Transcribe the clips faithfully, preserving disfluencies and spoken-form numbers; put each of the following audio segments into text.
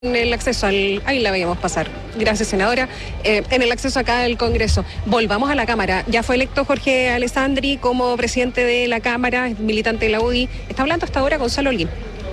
En el acceso al... Ahí la veíamos pasar. Gracias, senadora. Eh, en el acceso acá al Congreso. Volvamos a la Cámara. Ya fue electo Jorge Alessandri como presidente de la Cámara, militante de la U D I. Está hablando hasta ahora Gonzalo Holguín.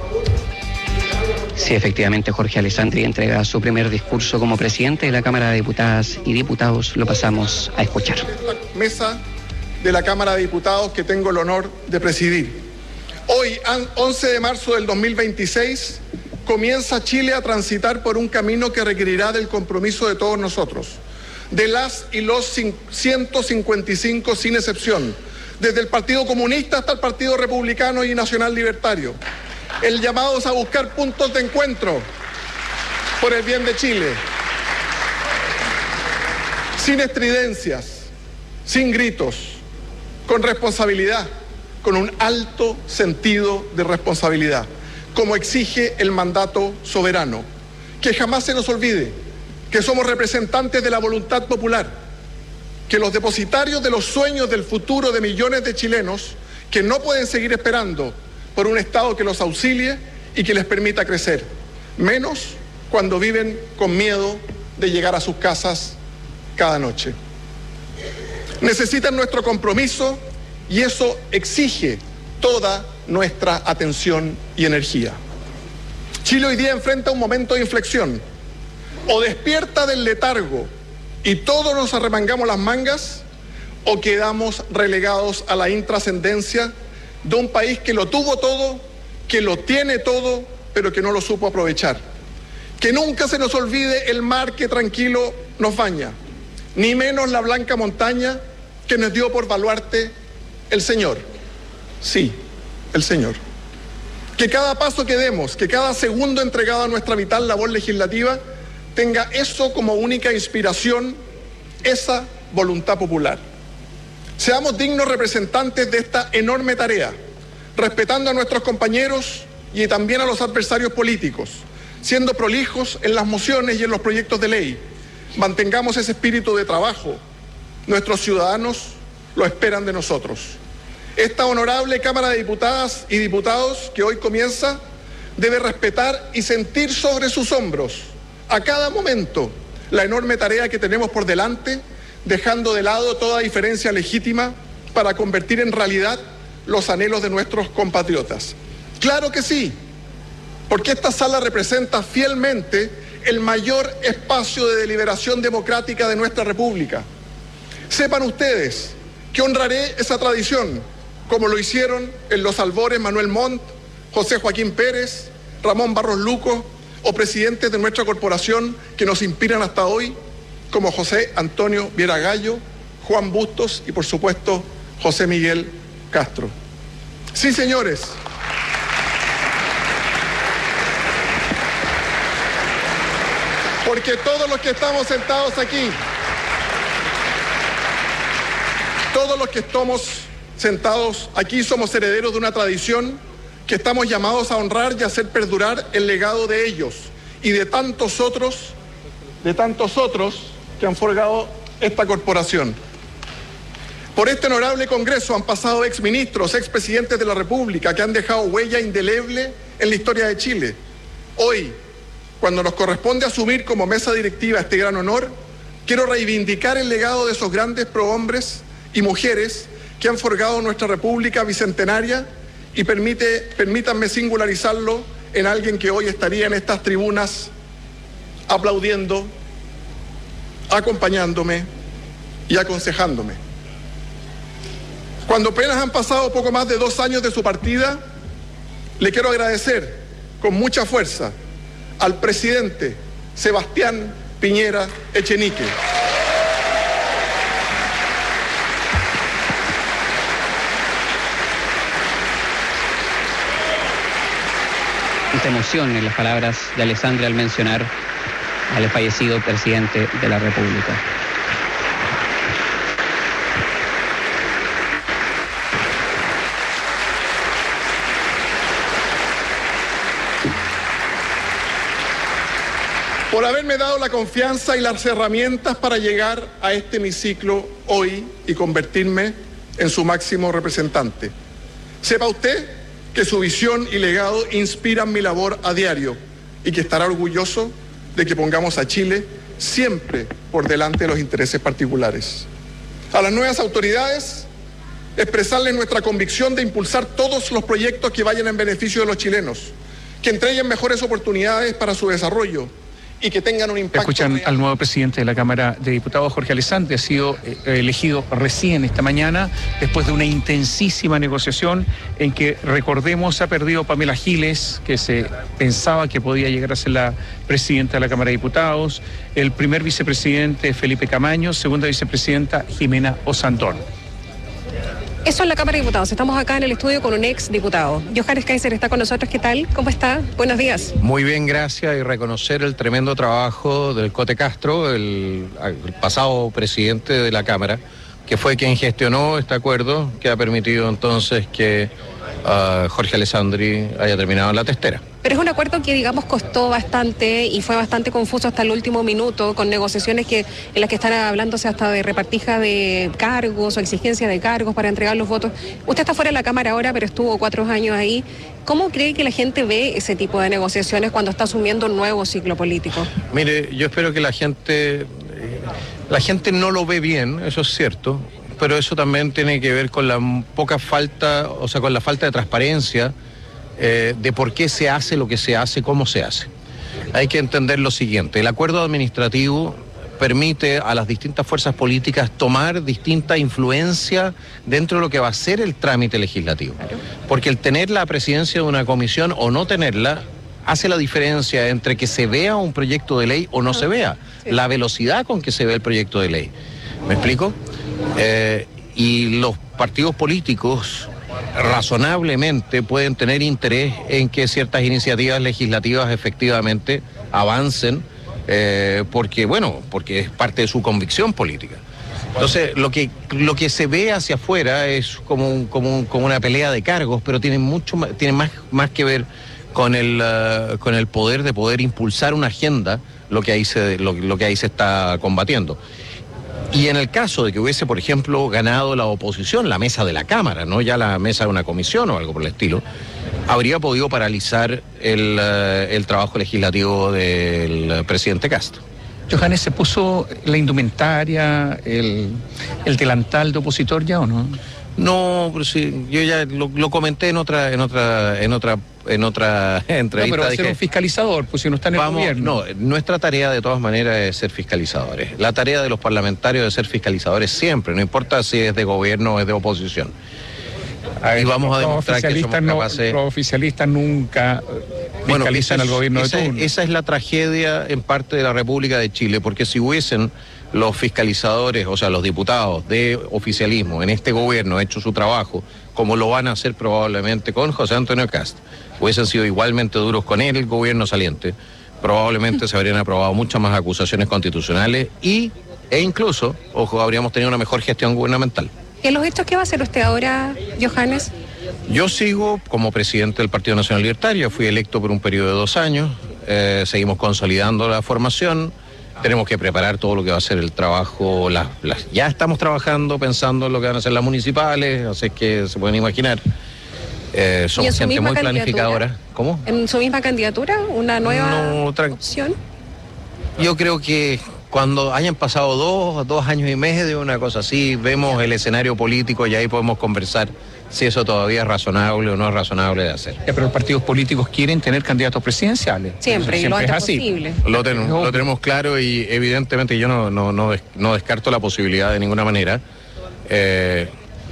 Sí, efectivamente, Jorge Alessandri entrega su primer discurso como presidente de la Cámara de Diputadas y Diputados. Lo pasamos a escuchar. Mesa de la Cámara de Diputados que tengo el honor de presidir. Hoy, once de marzo del dos mil veintiséis, comienza Chile a transitar por un camino que requerirá del compromiso de todos nosotros, de las y los ciento cincuenta y cinco sin excepción, desde el Partido Comunista hasta el Partido Republicano y Nacional Libertario. El llamado es a buscar puntos de encuentro por el bien de Chile, sin estridencias, sin gritos, con responsabilidad, con un alto sentido de responsabilidad, como exige el mandato soberano. Que jamás se nos olvide que somos representantes de la voluntad popular, que los depositarios de los sueños del futuro de millones de chilenos que no pueden seguir esperando por un Estado que los auxilie y que les permita crecer, menos cuando viven con miedo de llegar a sus casas cada noche. Necesitan nuestro compromiso y eso exige toda nuestra atención y energía. Chile hoy día enfrenta un momento de inflexión. O despierta del letargo y todos nos arremangamos las mangas, o quedamos relegados a la intrascendencia de un país que lo tuvo todo, que lo tiene todo, pero que no lo supo aprovechar. Que nunca se nos olvide el mar que tranquilo nos baña, ni menos la blanca montaña que nos dio por baluarte el Señor. Sí, el Señor. Que cada paso que demos, que cada segundo entregado a nuestra vital labor legislativa tenga eso como única inspiración, esa voluntad popular. Seamos dignos representantes de esta enorme tarea, respetando a nuestros compañeros y también a los adversarios políticos, siendo prolijos en las mociones y en los proyectos de ley. Mantengamos ese espíritu de trabajo. Nuestros ciudadanos lo esperan de nosotros. Esta honorable Cámara de Diputadas y Diputados que hoy comienza debe respetar y sentir sobre sus hombros a cada momento la enorme tarea que tenemos por delante, dejando de lado toda diferencia legítima para convertir en realidad los anhelos de nuestros compatriotas. Claro que sí, porque esta sala representa fielmente el mayor espacio de deliberación democrática de nuestra República. Sepan ustedes que honraré esa tradición, como lo hicieron en los albores Manuel Montt, José Joaquín Pérez, Ramón Barros Luco o presidentes de nuestra corporación que nos inspiran hasta hoy, como José Antonio Viera Gallo, Juan Bustos y por supuesto José Miguel Castro. Sí, señores. Porque todos los que estamos sentados aquí, todos los que estamos sentados aquí somos herederos de una tradición que estamos llamados a honrar y hacer perdurar el legado de ellos y de tantos otros, de tantos otros que han forjado esta corporación. Por este honorable Congreso han pasado exministros, expresidentes de la República que han dejado huella indeleble en la historia de Chile. Hoy, cuando nos corresponde asumir como mesa directiva este gran honor, quiero reivindicar el legado de esos grandes prohombres y mujeres que han forjado nuestra República bicentenaria y permite, permítanme singularizarlo en alguien que hoy estaría en estas tribunas aplaudiendo, acompañándome y aconsejándome. Cuando apenas han pasado poco más de dos años de su partida, le quiero agradecer con mucha fuerza al presidente Sebastián Piñera Echenique. Esta emoción en las palabras de Alessandri al mencionar al fallecido presidente de la República. Por haberme dado la confianza y las herramientas para llegar a este hemiciclo hoy y convertirme en su máximo representante. Sepa usted que su visión y legado inspiran mi labor a diario y que estará orgulloso de que pongamos a Chile siempre por delante de los intereses particulares. A las nuevas autoridades, expresarles nuestra convicción de impulsar todos los proyectos que vayan en beneficio de los chilenos, que entreguen mejores oportunidades para su desarrollo y que tengan un impacto. Escuchan real. al nuevo presidente de la Cámara de Diputados, Jorge Alessandri, ha sido eh, elegido recién esta mañana, después de una intensísima negociación en que, recordemos, ha perdido Pamela Giles, que se pensaba que podía llegar a ser la presidenta de la Cámara de Diputados, el primer vicepresidente Felipe Camaño, segunda vicepresidenta Jimena Osandón. Eso en la Cámara de Diputados. Estamos acá en el estudio con un ex diputado. Johannes Kaiser está con nosotros. ¿Qué tal? ¿Cómo está? Buenos días. Muy bien, gracias. Y reconocer el tremendo trabajo del Cote Castro, el, el pasado presidente de la Cámara, que fue quien gestionó este acuerdo que ha permitido entonces que uh, Jorge Alessandri haya terminado en la testera. Pero es un acuerdo que, digamos, costó bastante y fue bastante confuso hasta el último minuto, con negociaciones que en las que están hablándose hasta de repartija de cargos o exigencia de cargos para entregar los votos. Usted está fuera de la Cámara ahora, pero estuvo cuatro años ahí. ¿Cómo cree que la gente ve ese tipo de negociaciones cuando está asumiendo un nuevo ciclo político? Mire, yo espero que la gente, la gente no lo ve bien, eso es cierto, pero eso también tiene que ver con la poca falta, o sea, con la falta de transparencia Eh, de por qué se hace lo que se hace, cómo se hace. Hay que entender lo siguiente: el acuerdo administrativo permite a las distintas fuerzas políticas tomar distinta influencia dentro de lo que va a ser el trámite legislativo. Porque el tener la presidencia de una comisión o no tenerla hace la diferencia entre que se vea un proyecto de ley o no se vea, la velocidad con que se ve el proyecto de ley. ¿Me explico? Eh, y los partidos políticos razonablemente pueden tener interés en que ciertas iniciativas legislativas efectivamente avancen, eh, porque, bueno, porque es parte de su convicción política. Entonces, lo que, lo que se ve hacia afuera es como, un, como, un, como una pelea de cargos, pero tiene mucho más, tiene más, más que ver con el, uh, con el poder de poder impulsar una agenda, lo que ahí se, lo, lo que ahí se está combatiendo. Y en el caso de que hubiese, por ejemplo, ganado la oposición, la mesa de la Cámara, no ya la mesa de una comisión o algo por el estilo, habría podido paralizar el, uh, el trabajo legislativo del presidente Castro. Johannes, ¿se puso la indumentaria, el, el delantal de opositor ya o no? No, pero sí, yo ya lo, lo comenté en otra, en otra, en otra, en otra entrevista. No, pero va a ser dije, un fiscalizador, pues si no está en el vamos, gobierno. No, nuestra tarea de todas maneras es ser fiscalizadores. La tarea de los parlamentarios es ser fiscalizadores siempre, no importa si es de gobierno o es de oposición. Ver, y vamos a demostrar que somos no, capaces. Los oficialistas nunca bueno, fiscalizan es, al gobierno esa, de turno. Esa es la tragedia en parte de la República de Chile, porque si hubiesen los fiscalizadores, o sea, los diputados de oficialismo en este gobierno hecho su trabajo, como lo van a hacer probablemente con José Antonio Cast, hubiesen sido igualmente duros con él, el gobierno saliente, probablemente se habrían aprobado muchas más acusaciones constitucionales y, e incluso, ojo, habríamos tenido una mejor gestión gubernamental. ¿Y en los hechos qué va a hacer usted ahora, Johannes? Yo sigo como presidente del Partido Nacional Libertario, fui electo por un periodo de dos años, eh, seguimos consolidando la formación. Tenemos que preparar todo lo que va a ser el trabajo, las, las, ya estamos trabajando pensando en lo que van a ser las municipales, así que se pueden imaginar. Eh, somos gente muy planificadora. ¿Cómo? ¿En su misma candidatura? ¿Una nueva no, opción? Yo creo que cuando hayan pasado dos, dos años y medio, una cosa así, vemos el escenario político y ahí podemos conversar si eso todavía es razonable o no es razonable de hacer. Ya, pero los partidos políticos quieren tener candidatos presidenciales. Siempre, y siempre lo es antes así. posible. Lo, ten, lo tenemos claro y evidentemente yo no, no, no, des, no descarto la posibilidad de ninguna manera. Eh,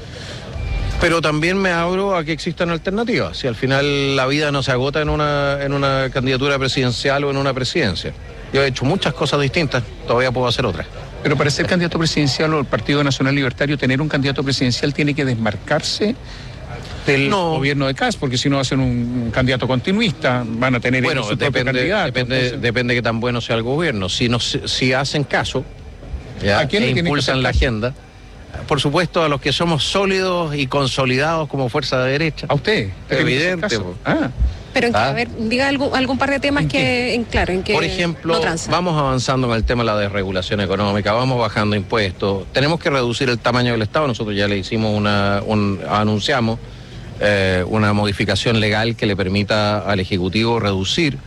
pero también me abro a que existan alternativas. Si al final la vida no se agota en una, en una candidatura presidencial o en una presidencia. Yo he hecho muchas cosas distintas, todavía puedo hacer otras. Pero para ser candidato presidencial o el Partido Nacional Libertario, tener un candidato presidencial tiene que desmarcarse del no. gobierno de Kast, porque si no va a ser un candidato continuista, van a tener bueno, su depende, propio candidato. Depende, entonces... depende de qué tan bueno sea el gobierno. Si, no, si hacen caso ya, ¿A quién e le impulsan la agenda, por supuesto a los que somos sólidos y consolidados como fuerza de derecha. ¿A usted? Evidente. Ah. Pero, en que, ¿Ah? a ver, diga algún, algún par de temas ¿En que, en, claro, en que Por ejemplo, no vamos avanzando en el tema de la desregulación económica, vamos bajando impuestos, tenemos que reducir el tamaño del Estado, nosotros ya le hicimos una, un, anunciamos eh, una modificación legal que le permita al Ejecutivo reducir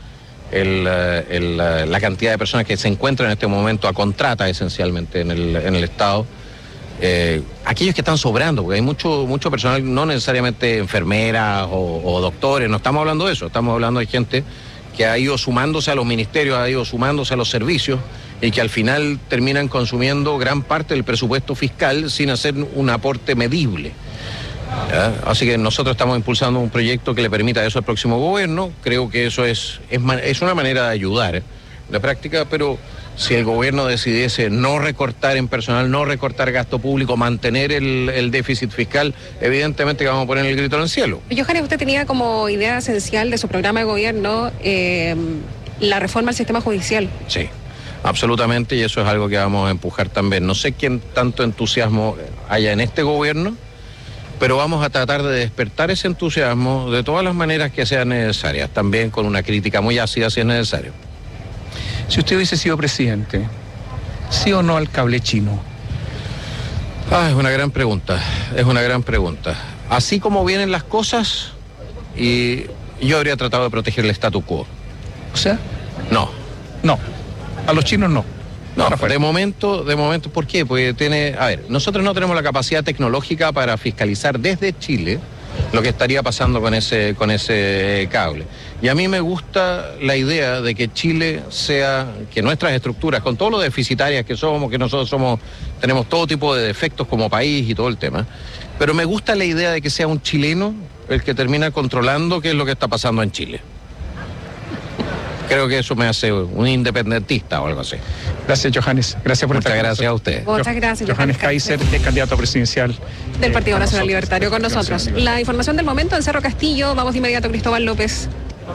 el, el, la cantidad de personas que se encuentran en este momento a contrata esencialmente en el, en el Estado. Eh, aquellos que están sobrando, porque hay mucho, mucho personal, no necesariamente enfermeras o, o doctores, no estamos hablando de eso, estamos hablando de gente que ha ido sumándose a los ministerios, ha ido sumándose a los servicios y que al final terminan consumiendo gran parte del presupuesto fiscal sin hacer un aporte medible. ¿Ya? Así que nosotros estamos impulsando un proyecto que le permita eso al próximo gobierno. Creo que eso es, es, es una manera de ayudar en la práctica, pero si el gobierno decidiese no recortar en personal, no recortar gasto público, mantener el, el déficit fiscal, evidentemente que vamos a poner el grito en el cielo. Johannes, usted tenía como idea esencial de su programa de gobierno eh, la reforma al sistema judicial. Sí, absolutamente, y eso es algo que vamos a empujar también. No sé quién tanto entusiasmo haya en este gobierno, pero vamos a tratar de despertar ese entusiasmo de todas las maneras que sean necesarias, también con una crítica muy ácida si es necesario. Si usted hubiese sido presidente, ¿sí o no al cable chino? Ah, es una gran pregunta, es una gran pregunta. Así como vienen las cosas, y yo habría tratado de proteger el statu quo. O sea, no. No, a los chinos no. No, de momento, de momento, ¿por qué? Porque tiene, a ver, nosotros no tenemos la capacidad tecnológica para fiscalizar desde Chile lo que estaría pasando con ese, con ese cable. Y a mí me gusta la idea de que Chile sea, que nuestras estructuras, con todo lo deficitarias que somos, que nosotros somos, tenemos todo tipo de defectos como país y todo el tema, pero me gusta la idea de que sea un chileno el que termina controlando qué es lo que está pasando en Chile. Creo que eso me hace un independentista o algo así. Gracias, Johannes. Gracias por Muchas estar gracias a usted. Muchas gracias. Johannes Kaiser, es candidato presidencial del Partido eh, Nacional nosotros, Libertario con nosotros. Gracias. La información del momento en Cerro Castillo. Vamos de inmediato a Cristóbal López.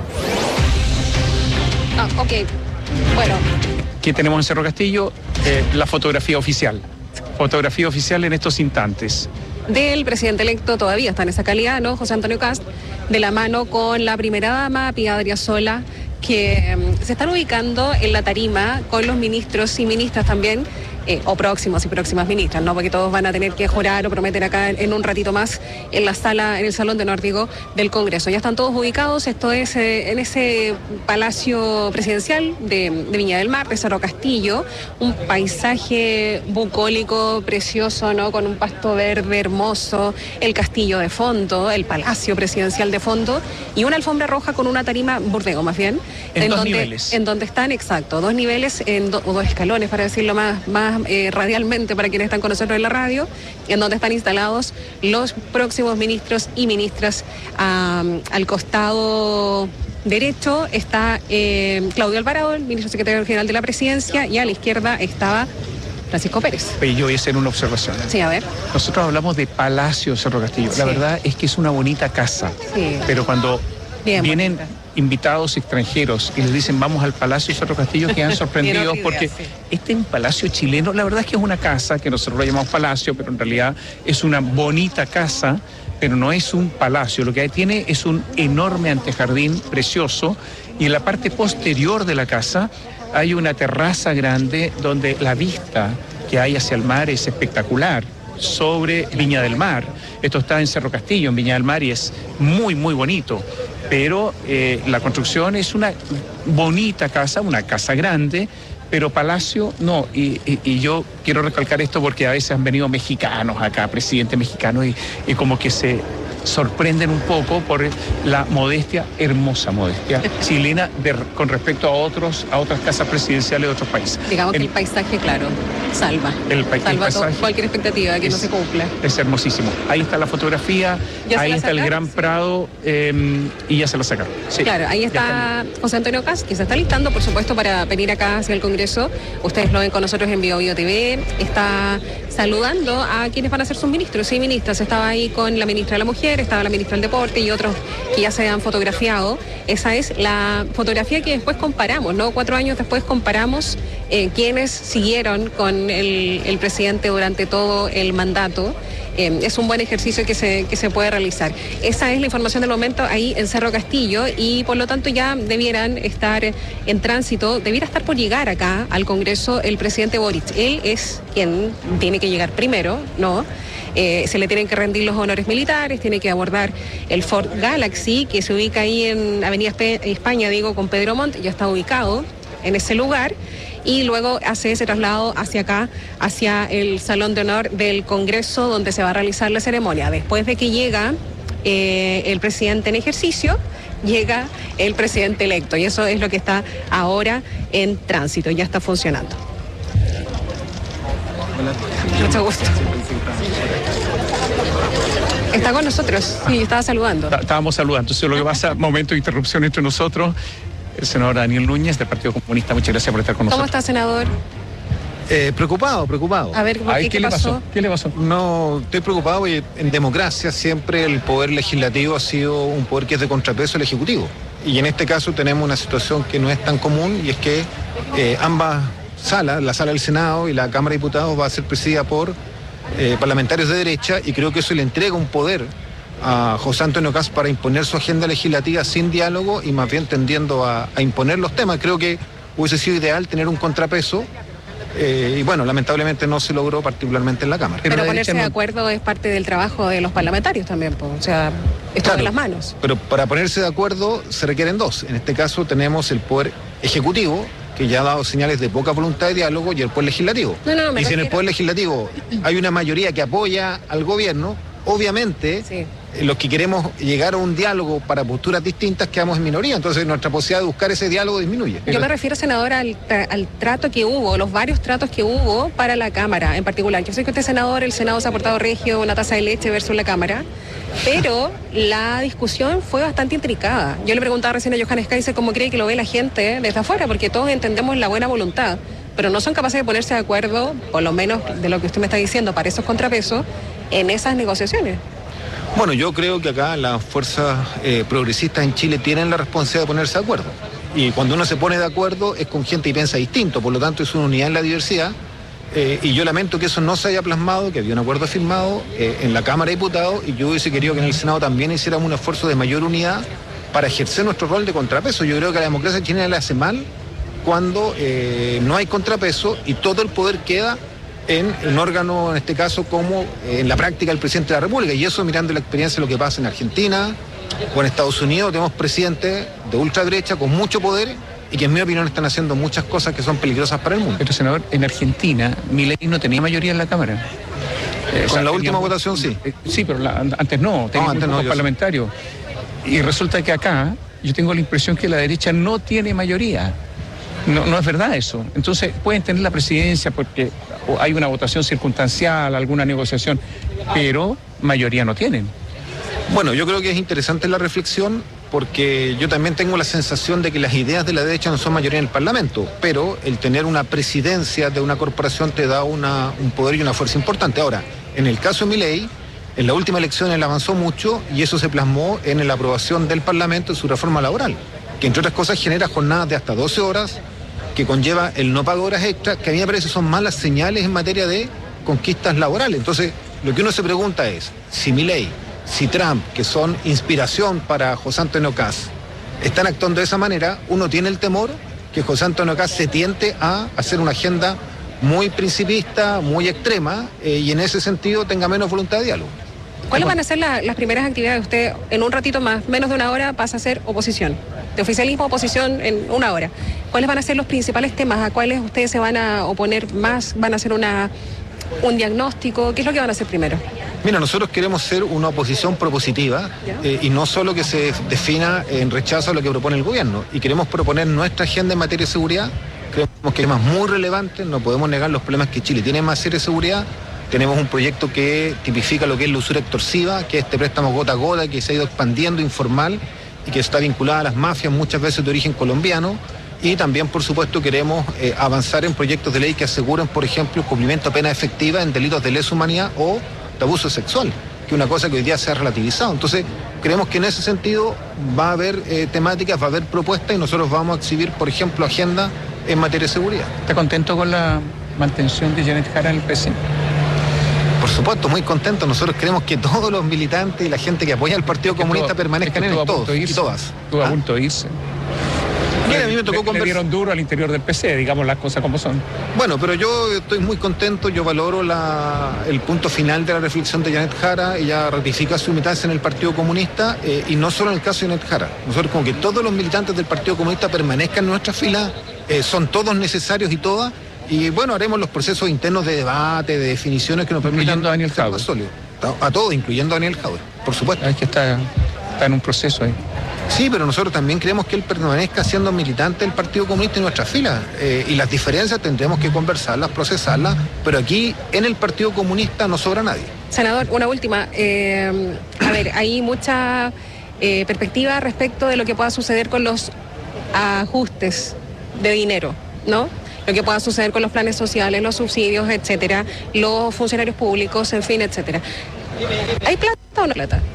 Ah, ok. Bueno. ¿Qué tenemos en Cerro Castillo? Eh, la fotografía oficial. Fotografía oficial en estos instantes. Del presidente electo, todavía está en esa calidad, ¿no? José Antonio Kast, de la mano con la primera dama, Pía Adriasola, que um, se están ubicando en la tarima con los ministros y ministras también, eh, o próximos y próximas ministras, ¿no? Porque todos van a tener que jurar o prometer acá en, en un ratito más en la sala, en el Salón de Nórdico del Congreso. Ya están todos ubicados, esto es eh, en ese palacio presidencial de, de Viña del Mar, de Cerro Castillo, un paisaje bucólico precioso, ¿no? Con un pasto verde hermoso, el castillo de fondo, el palacio presidencial de fondo y una alfombra roja con una tarima, bordego más bien, en, en dos donde, niveles. En donde están, exacto, dos niveles, en do, o dos escalones, para decirlo más, más eh, radialmente para quienes están con nosotros en la radio, en donde están instalados los próximos ministros y ministras. Um, al costado derecho está eh, Claudio Alvarado, el ministro secretario general de la Presidencia, y a la izquierda estaba Francisco Pérez. Oye, yo voy a hacer una observación. Sí, a ver. Nosotros hablamos de Palacio Cerro Castillo. Sí. La verdad es que es una bonita casa. Sí. Pero cuando Bien vienen bonita. invitados extranjeros y les dicen vamos al Palacio Cerro Castillo, quedan sorprendidos idea, porque sí. este es un palacio chileno. La verdad es que es una casa que nosotros lo llamamos palacio, pero en realidad es una bonita casa, pero no es un palacio. Lo que tiene es un enorme antejardín precioso y en la parte posterior de la casa hay una terraza grande donde la vista que hay hacia el mar es espectacular, sobre Viña del Mar. Esto está en Cerro Castillo, en Viña del Mar, y es muy, muy bonito. Pero eh, la construcción es una bonita casa, una casa grande, pero palacio no. Y, y, y yo quiero recalcar esto porque a veces han venido mexicanos acá, presidentes mexicanos, y, y como que se sorprenden un poco por la modestia, hermosa modestia chilena de, con respecto a otros, a otras casas presidenciales de otros países. Digamos que el, el paisaje, claro, salva. El, pa salva el paisaje todo, cualquier expectativa que es, no se cumpla. Es hermosísimo. Ahí está la fotografía, ahí está el Gran Prado, eh, y ya se la sacaron. Sí, claro, ahí está José Antonio Kast, que se está listando, por supuesto, para venir acá hacia el Congreso. Ustedes lo ven con nosotros en Bio Bio T V. Está saludando a quienes van a ser sus ministros y ministras. Estaba ahí con la ministra de la Mujer, estaba la ministra del Deporte y otros que ya se han fotografiado. Esa es la fotografía que después comparamos, ¿no? Cuatro años después comparamos eh, quienes siguieron con el, el presidente durante todo el mandato. Eh, es un buen ejercicio que se, que se puede realizar. Esa es la información del momento ahí en Cerro Castillo y por lo tanto ya debieran estar en tránsito, debiera estar por llegar acá al Congreso el presidente Boric. Él es quien tiene que que llegar primero, ¿no? Eh, se le tienen que rendir los honores militares, tiene que abordar el Ford Galaxy, que se ubica ahí en Avenida España, digo, con Pedro Montt, ya está ubicado en ese lugar, y luego hace ese traslado hacia acá, hacia el Salón de Honor del Congreso, donde se va a realizar la ceremonia. Después de que llega eh, el presidente en ejercicio, llega el presidente electo, y eso es lo que está ahora en tránsito, ya está funcionando. Mucho gusto. Está con nosotros, sí, estaba saludando. Estábamos saludando, entonces lo que pasa, momento de interrupción entre nosotros, el senador Daniel Núñez del Partido Comunista, muchas gracias por estar con nosotros. ¿Cómo está, senador? Eh, preocupado, preocupado. A ver, ¿por qué, ¿qué, ¿qué le pasó? pasó? ¿Qué le pasó? No, estoy preocupado porque en democracia siempre el poder legislativo ha sido un poder que es de contrapeso al Ejecutivo. Y en este caso tenemos una situación que no es tan común, y es que eh, ambas salas, la sala del Senado y la Cámara de Diputados, va a ser presidida por eh, parlamentarios de derecha, y creo que eso le entrega un poder a José Antonio Kast para imponer su agenda legislativa sin diálogo y más bien tendiendo a, a imponer los temas. Creo que hubiese sido ideal tener un contrapeso. Eh, y bueno, lamentablemente no se logró, particularmente en la Cámara. Pero, Pero ponerse no... de acuerdo es parte del trabajo de los parlamentarios también, pues, o sea, está Claro, en las manos. Pero para ponerse de acuerdo se requieren dos. En este caso tenemos el Poder Ejecutivo, que ya ha dado señales de poca voluntad de diálogo, y el Poder Legislativo. No, no, me y si en el refiero- Poder Legislativo hay una mayoría que apoya al gobierno, obviamente Sí. los que queremos llegar a un diálogo para posturas distintas quedamos en minoría. Entonces nuestra posibilidad de buscar ese diálogo disminuye. Yo me refiero, senadora, al, tra- al trato que hubo, los varios tratos que hubo para la Cámara en particular. Yo sé que usted es senador, el Senado se ha portado regio, una taza de leche versus la Cámara, pero la discusión fue bastante intrincada. Yo le preguntaba recién a Johannes Kaiser cómo cree que lo ve la gente desde afuera, porque todos entendemos la buena voluntad, pero no son capaces de ponerse de acuerdo, por lo menos de lo que usted me está diciendo, para esos contrapesos, en esas negociaciones. Bueno, yo creo que acá las fuerzas eh, progresistas en Chile tienen la responsabilidad de ponerse de acuerdo. Y cuando uno se pone de acuerdo es con gente y piensa distinto, por lo tanto es una unidad en la diversidad. Eh, y yo lamento que eso no se haya plasmado, que había un acuerdo firmado eh, en la Cámara de Diputados, y yo hubiese querido que en el Senado también hiciéramos un esfuerzo de mayor unidad para ejercer nuestro rol de contrapeso. Yo creo que a la democracia chilena le hace mal cuando eh, no hay contrapeso y todo el poder queda en un órgano, en este caso, como eh, en la práctica el presidente de la República. Y eso, mirando la experiencia de lo que pasa en Argentina o en Estados Unidos, tenemos presidentes de ultraderecha con mucho poder y que en mi opinión están haciendo muchas cosas que son peligrosas para el mundo. Pero, senador, en Argentina, Milei no tenía mayoría en la Cámara. Eh, Con la última teníamos- votación, sí. Eh, sí, pero la- antes no, tenía antes no, yo sé. parlamentarios. Y resulta que acá yo tengo la impresión que la derecha no tiene mayoría. No, no es verdad eso. Entonces pueden tener la presidencia porque hay una votación circunstancial, alguna negociación, pero mayoría no tienen. Bueno, yo creo que es interesante la reflexión porque yo también tengo la sensación de que las ideas de la derecha no son mayoría en el Parlamento, pero el tener una presidencia de una corporación te da una, un poder y una fuerza importante. Ahora, en el caso de Milei, en la última elección él avanzó mucho y eso se plasmó en la aprobación del Parlamento de su reforma laboral, que entre otras cosas genera jornadas de hasta doce horas, que conlleva el no pago de horas extras, que a mí me parece son malas señales en materia de conquistas laborales. Entonces, lo que uno se pregunta es, si Milei, si Trump, que son inspiración para José Antonio Kast, están actuando de esa manera, uno tiene el temor que José Antonio Kast se tiente a hacer una agenda muy principista, muy extrema, eh, y en ese sentido tenga menos voluntad de diálogo. ¿Cuáles van a ser la- las primeras actividades? Usted en un ratito más, menos de una hora, pasa a ser oposición. De oficialismo a oposición en una hora. ¿Cuáles van a ser los principales temas? ¿A cuáles ustedes se van a oponer más? ¿Van a hacer una, un diagnóstico? ¿Qué es lo que van a hacer primero? Mira, nosotros queremos ser una oposición propositiva eh, y no solo que se defina en rechazo a lo que propone el gobierno. Y queremos proponer nuestra agenda en materia de seguridad. Creemos que hay temas muy relevantes, no podemos negar los problemas que Chile tiene en materia de seguridad. Tenemos un proyecto que tipifica lo que es la usura extorsiva, que es este préstamo gota a gota que se ha ido expandiendo informal y que está vinculada a las mafias, muchas veces de origen colombiano. Y también, por supuesto, queremos eh, avanzar en proyectos de ley que aseguren, por ejemplo, el cumplimiento de pena efectiva en delitos de lesa humanidad o de abuso sexual, que es una cosa que hoy día se ha relativizado. Entonces, creemos que en ese sentido va a haber eh, temáticas, va a haber propuestas y nosotros vamos a exhibir, por ejemplo, agenda en materia de seguridad. ¿Está contento con la mantención de Janet Jara en el P C? Por supuesto, muy contento. Nosotros queremos que todos los militantes y la gente que apoya al Partido Es que Comunista estuvo- permanezcan es que en estuvo él, a punto todos de y irse. todas. Estuvo a ¿Ah? punto de irse. Mira, a mí me tocó le, le conversar. dieron duro al interior del P C, digamos las cosas como son. Bueno, pero yo estoy muy contento, yo valoro la, el punto final de la reflexión de Janet Jara. Ella ratifica su militancia en el Partido Comunista, eh, y no solo en el caso de Janet Jara. Nosotros como que todos los militantes del Partido Comunista permanezcan en nuestra fila, eh, son todos necesarios y todas, y bueno, haremos los procesos internos de debate, de definiciones que nos permitan Incluyendo a Daniel ser más Jadwe. sólidos. A todos, incluyendo a Daniel Jadwe, por supuesto. Es que está, está en un proceso ahí. Sí, pero nosotros también queremos que él permanezca siendo militante del Partido Comunista en nuestras filas. Eh, y las diferencias tendremos que conversarlas, procesarlas, pero aquí en el Partido Comunista no sobra nadie. Senador, una última. Eh, a ver, hay mucha eh, perspectiva respecto de lo que pueda suceder con los ajustes de dinero, ¿no? Lo que pueda suceder con los planes sociales, los subsidios, etcétera, los funcionarios públicos, en fin, etcétera. ¿Hay plata o no hay plata?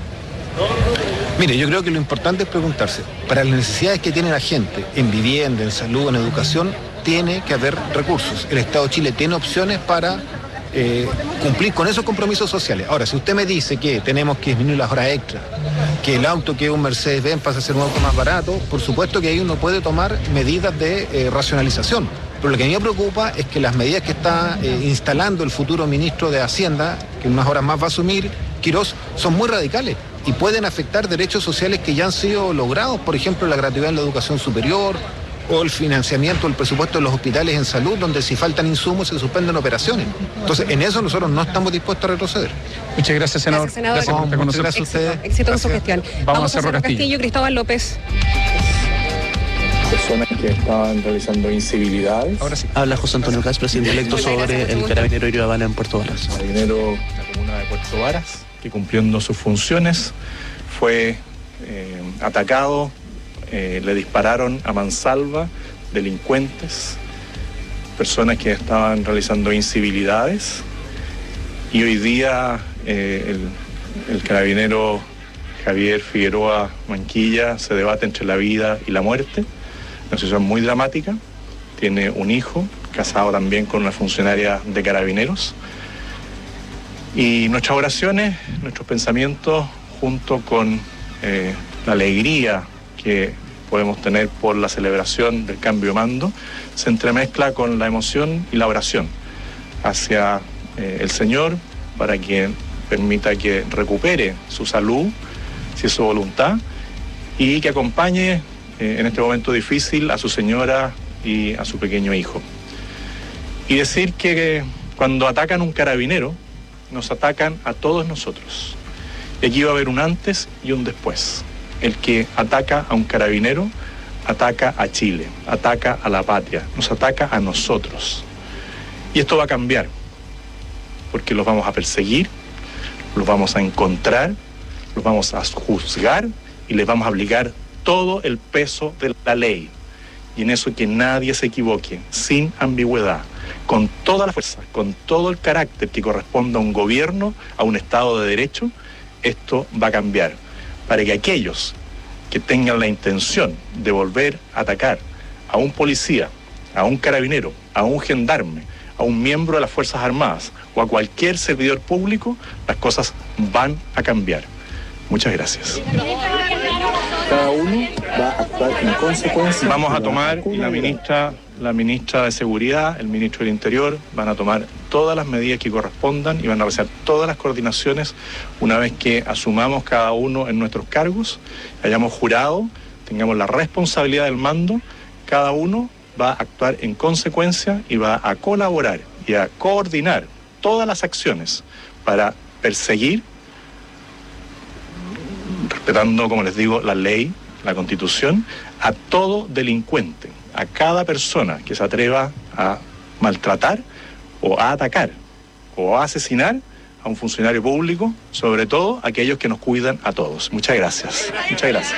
Mire, yo creo que lo importante es preguntarse, para las necesidades que tiene la gente, en vivienda, en salud, en educación, tiene que haber recursos. El Estado de Chile tiene opciones para eh, cumplir con esos compromisos sociales. Ahora, si usted me dice que tenemos que disminuir las horas extras, que el auto que es un Mercedes-Benz pasa a ser un auto más barato, por supuesto que ahí uno puede tomar medidas de eh, racionalización. Pero lo que a mí me preocupa es que las medidas que está eh, instalando el futuro ministro de Hacienda, que en unas horas más va a asumir, Quirós, son muy radicales y pueden afectar derechos sociales que ya han sido logrados, por ejemplo, la gratuidad en la educación superior o el financiamiento del presupuesto de los hospitales en salud, donde si faltan insumos se suspenden operaciones. Entonces, en eso nosotros no estamos dispuestos a retroceder. Muchas gracias, senador. Gracias, senador. Gracias por estar con Muchas nosotros. gracias a ustedes. Éxito en su gestión. Vamos a Cerro Castillo. Castillo. Cristóbal López. Personas que estaban realizando incivilidades. Ahora sí. Habla José Antonio Cas, presidente electo, Muchas gracias, sobre el Segundo. carabinero Irio Habana en Puerto Varas. Carabinero de la comuna de Puerto Varas, que cumpliendo sus funciones fue eh, atacado, eh, le dispararon a mansalva delincuentes, personas que estaban realizando incivilidades, y hoy día eh, el, el carabinero Javier Figueroa Manquilla se debate entre la vida y la muerte, una situación muy dramática. Tiene un hijo, casado también con una funcionaria de Carabineros. Y nuestras oraciones, nuestros pensamientos, junto con eh, la alegría que podemos tener por la celebración del cambio de mando, se entremezcla con la emoción y la oración hacia eh, el Señor, para que permita que recupere su salud, si es su voluntad, y que acompañe eh, en este momento difícil a su señora y a su pequeño hijo. Y decir que cuando atacan un carabinero, nos atacan a todos nosotros. Y aquí va a haber un antes y un después. El que ataca a un carabinero, ataca a Chile, ataca a la patria, nos ataca a nosotros. Y esto va a cambiar, porque los vamos a perseguir, los vamos a encontrar, los vamos a juzgar y les vamos a aplicar todo el peso de la ley. Y en eso que nadie se equivoque, sin ambigüedad, con toda la fuerza, con todo el carácter que corresponda a un gobierno, a un Estado de Derecho, esto va a cambiar, para que aquellos que tengan la intención de volver a atacar a un policía, a un carabinero, a un gendarme, a un miembro de las Fuerzas Armadas o a cualquier servidor público, las cosas van a cambiar. Muchas gracias. Cada uno va a actuar en consecuencia. Vamos a tomar, y la ministra, la ministra de Seguridad, el ministro del Interior, van a tomar todas las medidas que correspondan y van a realizar todas las coordinaciones una vez que asumamos cada uno en nuestros cargos, hayamos jurado, tengamos la responsabilidad del mando, cada uno va a actuar en consecuencia y va a colaborar y a coordinar todas las acciones para perseguir, respetando, como les digo, la ley, la Constitución, a todo delincuente, a cada persona que se atreva a maltratar o a atacar o a asesinar a un funcionario público, sobre todo aquellos que nos cuidan a todos. Muchas gracias. Muchas gracias.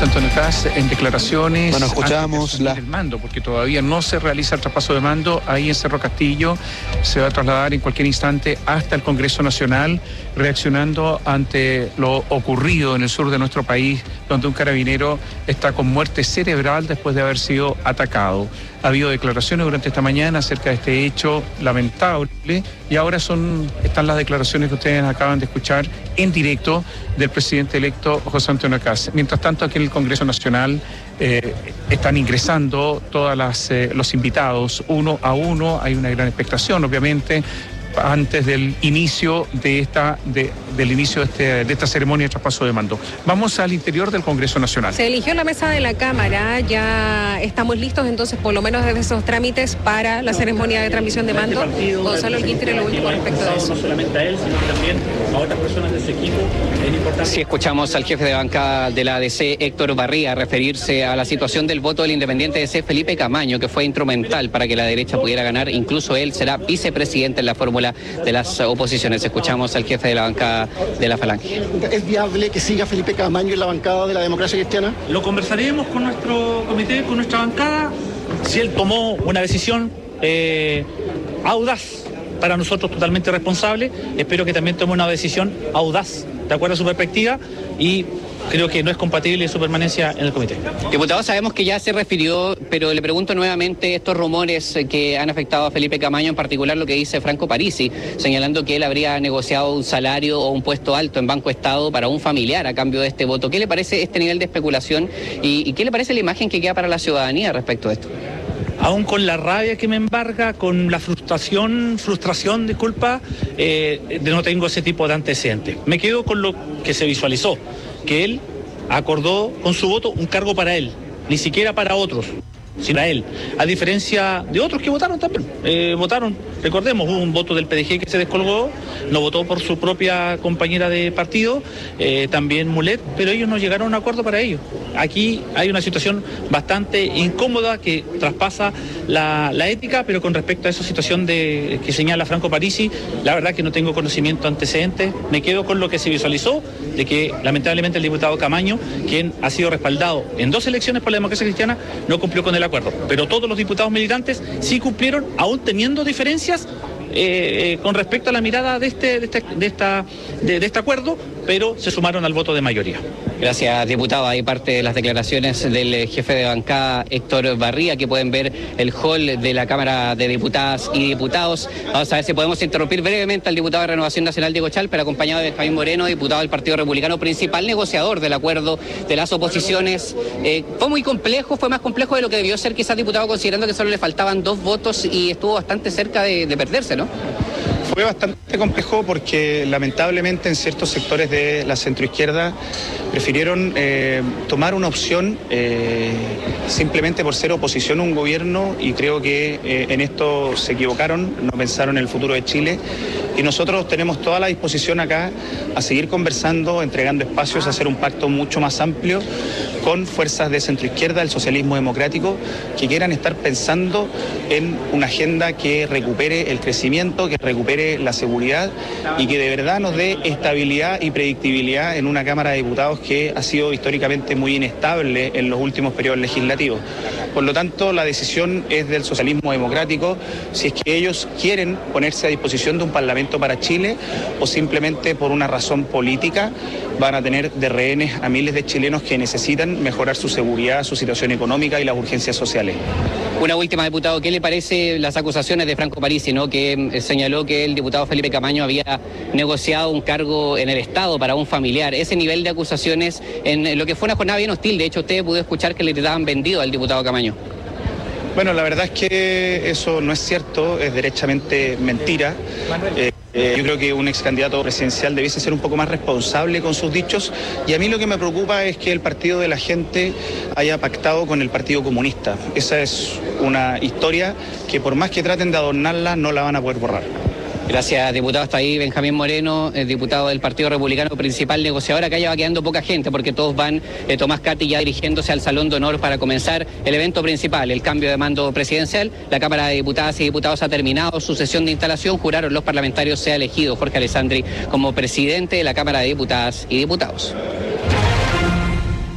José Antonio Kast en declaraciones. Bueno, escuchamos la... la... el mando, porque todavía no se realiza el traspaso de mando ahí en Cerro Castillo. Se va a trasladar en cualquier instante hasta el Congreso Nacional, reaccionando ante lo ocurrido en el sur de nuestro país, donde un carabinero está con muerte cerebral después de haber sido atacado. Ha habido declaraciones durante esta mañana acerca de este hecho lamentable y ahora son están las declaraciones que ustedes acaban de escuchar en directo del presidente electo José Antonio Kast. Mientras tanto, aquí en el Congreso Nacional eh, están ingresando todos eh, los invitados uno a uno. Hay una gran expectación, obviamente, antes del inicio de esta de, del inicio de, este, de esta ceremonia de traspaso de mando. Vamos al interior del Congreso Nacional. Se eligió la mesa de la Cámara, ya estamos listos entonces por lo menos desde esos trámites para la ceremonia de transmisión de mando. Gonzalo Holguín tiene lo último respecto de eso. No solamente a él, sino que también a otras personas de ese equipo. Es importante. Sí, escuchamos al jefe de bancada de la A D C, Héctor Barría, referirse a la situación del voto del independiente D C, Felipe Camaño, que fue instrumental para que la derecha pudiera ganar. Incluso él será vicepresidente en la fórmula de las oposiciones. Escuchamos al jefe de la bancada de la Falange. ¿Es viable que siga Felipe Camaño en la bancada de la Democracia Cristiana? Lo conversaremos con nuestro comité, con nuestra bancada. Si él tomó una decisión eh, audaz, para nosotros totalmente responsable, espero que también tome una decisión audaz, de acuerdo a su perspectiva, y creo que no es compatible su permanencia en el comité. Diputado, sabemos que ya se refirió, pero le pregunto nuevamente estos rumores que han afectado a Felipe Camaño, en particular lo que dice Franco Parisi, señalando que él habría negociado un salario o un puesto alto en Banco Estado para un familiar a cambio de este voto. ¿Qué le parece este nivel de especulación y, y qué le parece la imagen que queda para la ciudadanía respecto a esto? Aún con la rabia que me embarga, con la frustración, frustración, disculpa, eh, no tengo ese tipo de antecedentes. Me quedo con lo que se visualizó, que él acordó con su voto un cargo para él, ni siquiera para otros, sino a él, a diferencia de otros que votaron también. Eh, votaron, recordemos, hubo un voto del P D G que se descolgó, no votó por su propia compañera de partido, eh, también Mulet, pero ellos no llegaron a un acuerdo para ello. Aquí hay una situación bastante incómoda que traspasa la, la ética, pero con respecto a esa situación de, que señala Franco Parisi, la verdad que no tengo conocimiento antecedente, me quedo con lo que se visualizó, de que lamentablemente el diputado Camaño, quien ha sido respaldado en dos elecciones por la Democracia Cristiana, no cumplió con el acuerdo, pero todos los diputados militantes sí cumplieron, aún teniendo diferencias eh, eh, con respecto a la mirada de este, de este, de esta, de, de este acuerdo, pero se sumaron al voto de mayoría. Gracias, diputado. Hay parte de las declaraciones del jefe de bancada, Héctor Barría, que pueden ver el hall de la Cámara de Diputadas y Diputados. Vamos a ver si podemos interrumpir brevemente al diputado de Renovación Nacional, Diego Chalper, acompañado de Benjamín Moreno, diputado del Partido Republicano, principal negociador del acuerdo de las oposiciones. Eh, fue muy complejo, fue más complejo de lo que debió ser quizás, diputado, considerando que solo le faltaban dos votos y estuvo bastante cerca de, de perderse, ¿no? Fue bastante complejo porque lamentablemente en ciertos sectores de la centroizquierda prefirieron eh, tomar una opción eh, simplemente por ser oposición a un gobierno, y creo que eh, en esto se equivocaron, no pensaron en el futuro de Chile, y nosotros tenemos toda la disposición acá a seguir conversando, entregando espacios, a hacer un pacto mucho más amplio con fuerzas de centroizquierda, el socialismo democrático, que quieran estar pensando en una agenda que recupere el crecimiento, que recupere la seguridad y que de verdad nos dé estabilidad y predictibilidad en una Cámara de Diputados que ha sido históricamente muy inestable en los últimos periodos legislativos. Por lo tanto, la decisión es del socialismo democrático, si es que ellos quieren ponerse a disposición de un Parlamento para Chile o simplemente por una razón política van a tener de rehenes a miles de chilenos que necesitan mejorar su seguridad, su situación económica y las urgencias sociales. Una última, diputado, ¿qué le parece las acusaciones de Franco Parisi, ¿no?, que eh, señaló que el diputado Felipe Camaño había negociado un cargo en el Estado para un familiar? Ese nivel de acusaciones en lo que fue una jornada bien hostil. De hecho, usted pudo escuchar que le daban vendido al diputado Camaño. Bueno, la verdad es que eso no es cierto, es derechamente mentira. Eh, eh, yo creo que un ex candidato presidencial debiese ser un poco más responsable con sus dichos, y a mí lo que me preocupa es que el Partido de la Gente haya pactado con el Partido Comunista. Esa es una historia que por más que traten de adornarla no la van a poder borrar. Gracias, diputado. Hasta ahí Benjamín Moreno, el diputado del Partido Republicano, principal negociador. Acá ya va quedando poca gente porque todos van, eh, Tomás Cati ya dirigiéndose al Salón de Honor para comenzar el evento principal, el cambio de mando presidencial. La Cámara de Diputadas y Diputados ha terminado su sesión de instalación. Juraron los parlamentarios, se ha elegido Jorge Alessandri como presidente de la Cámara de Diputadas y Diputados.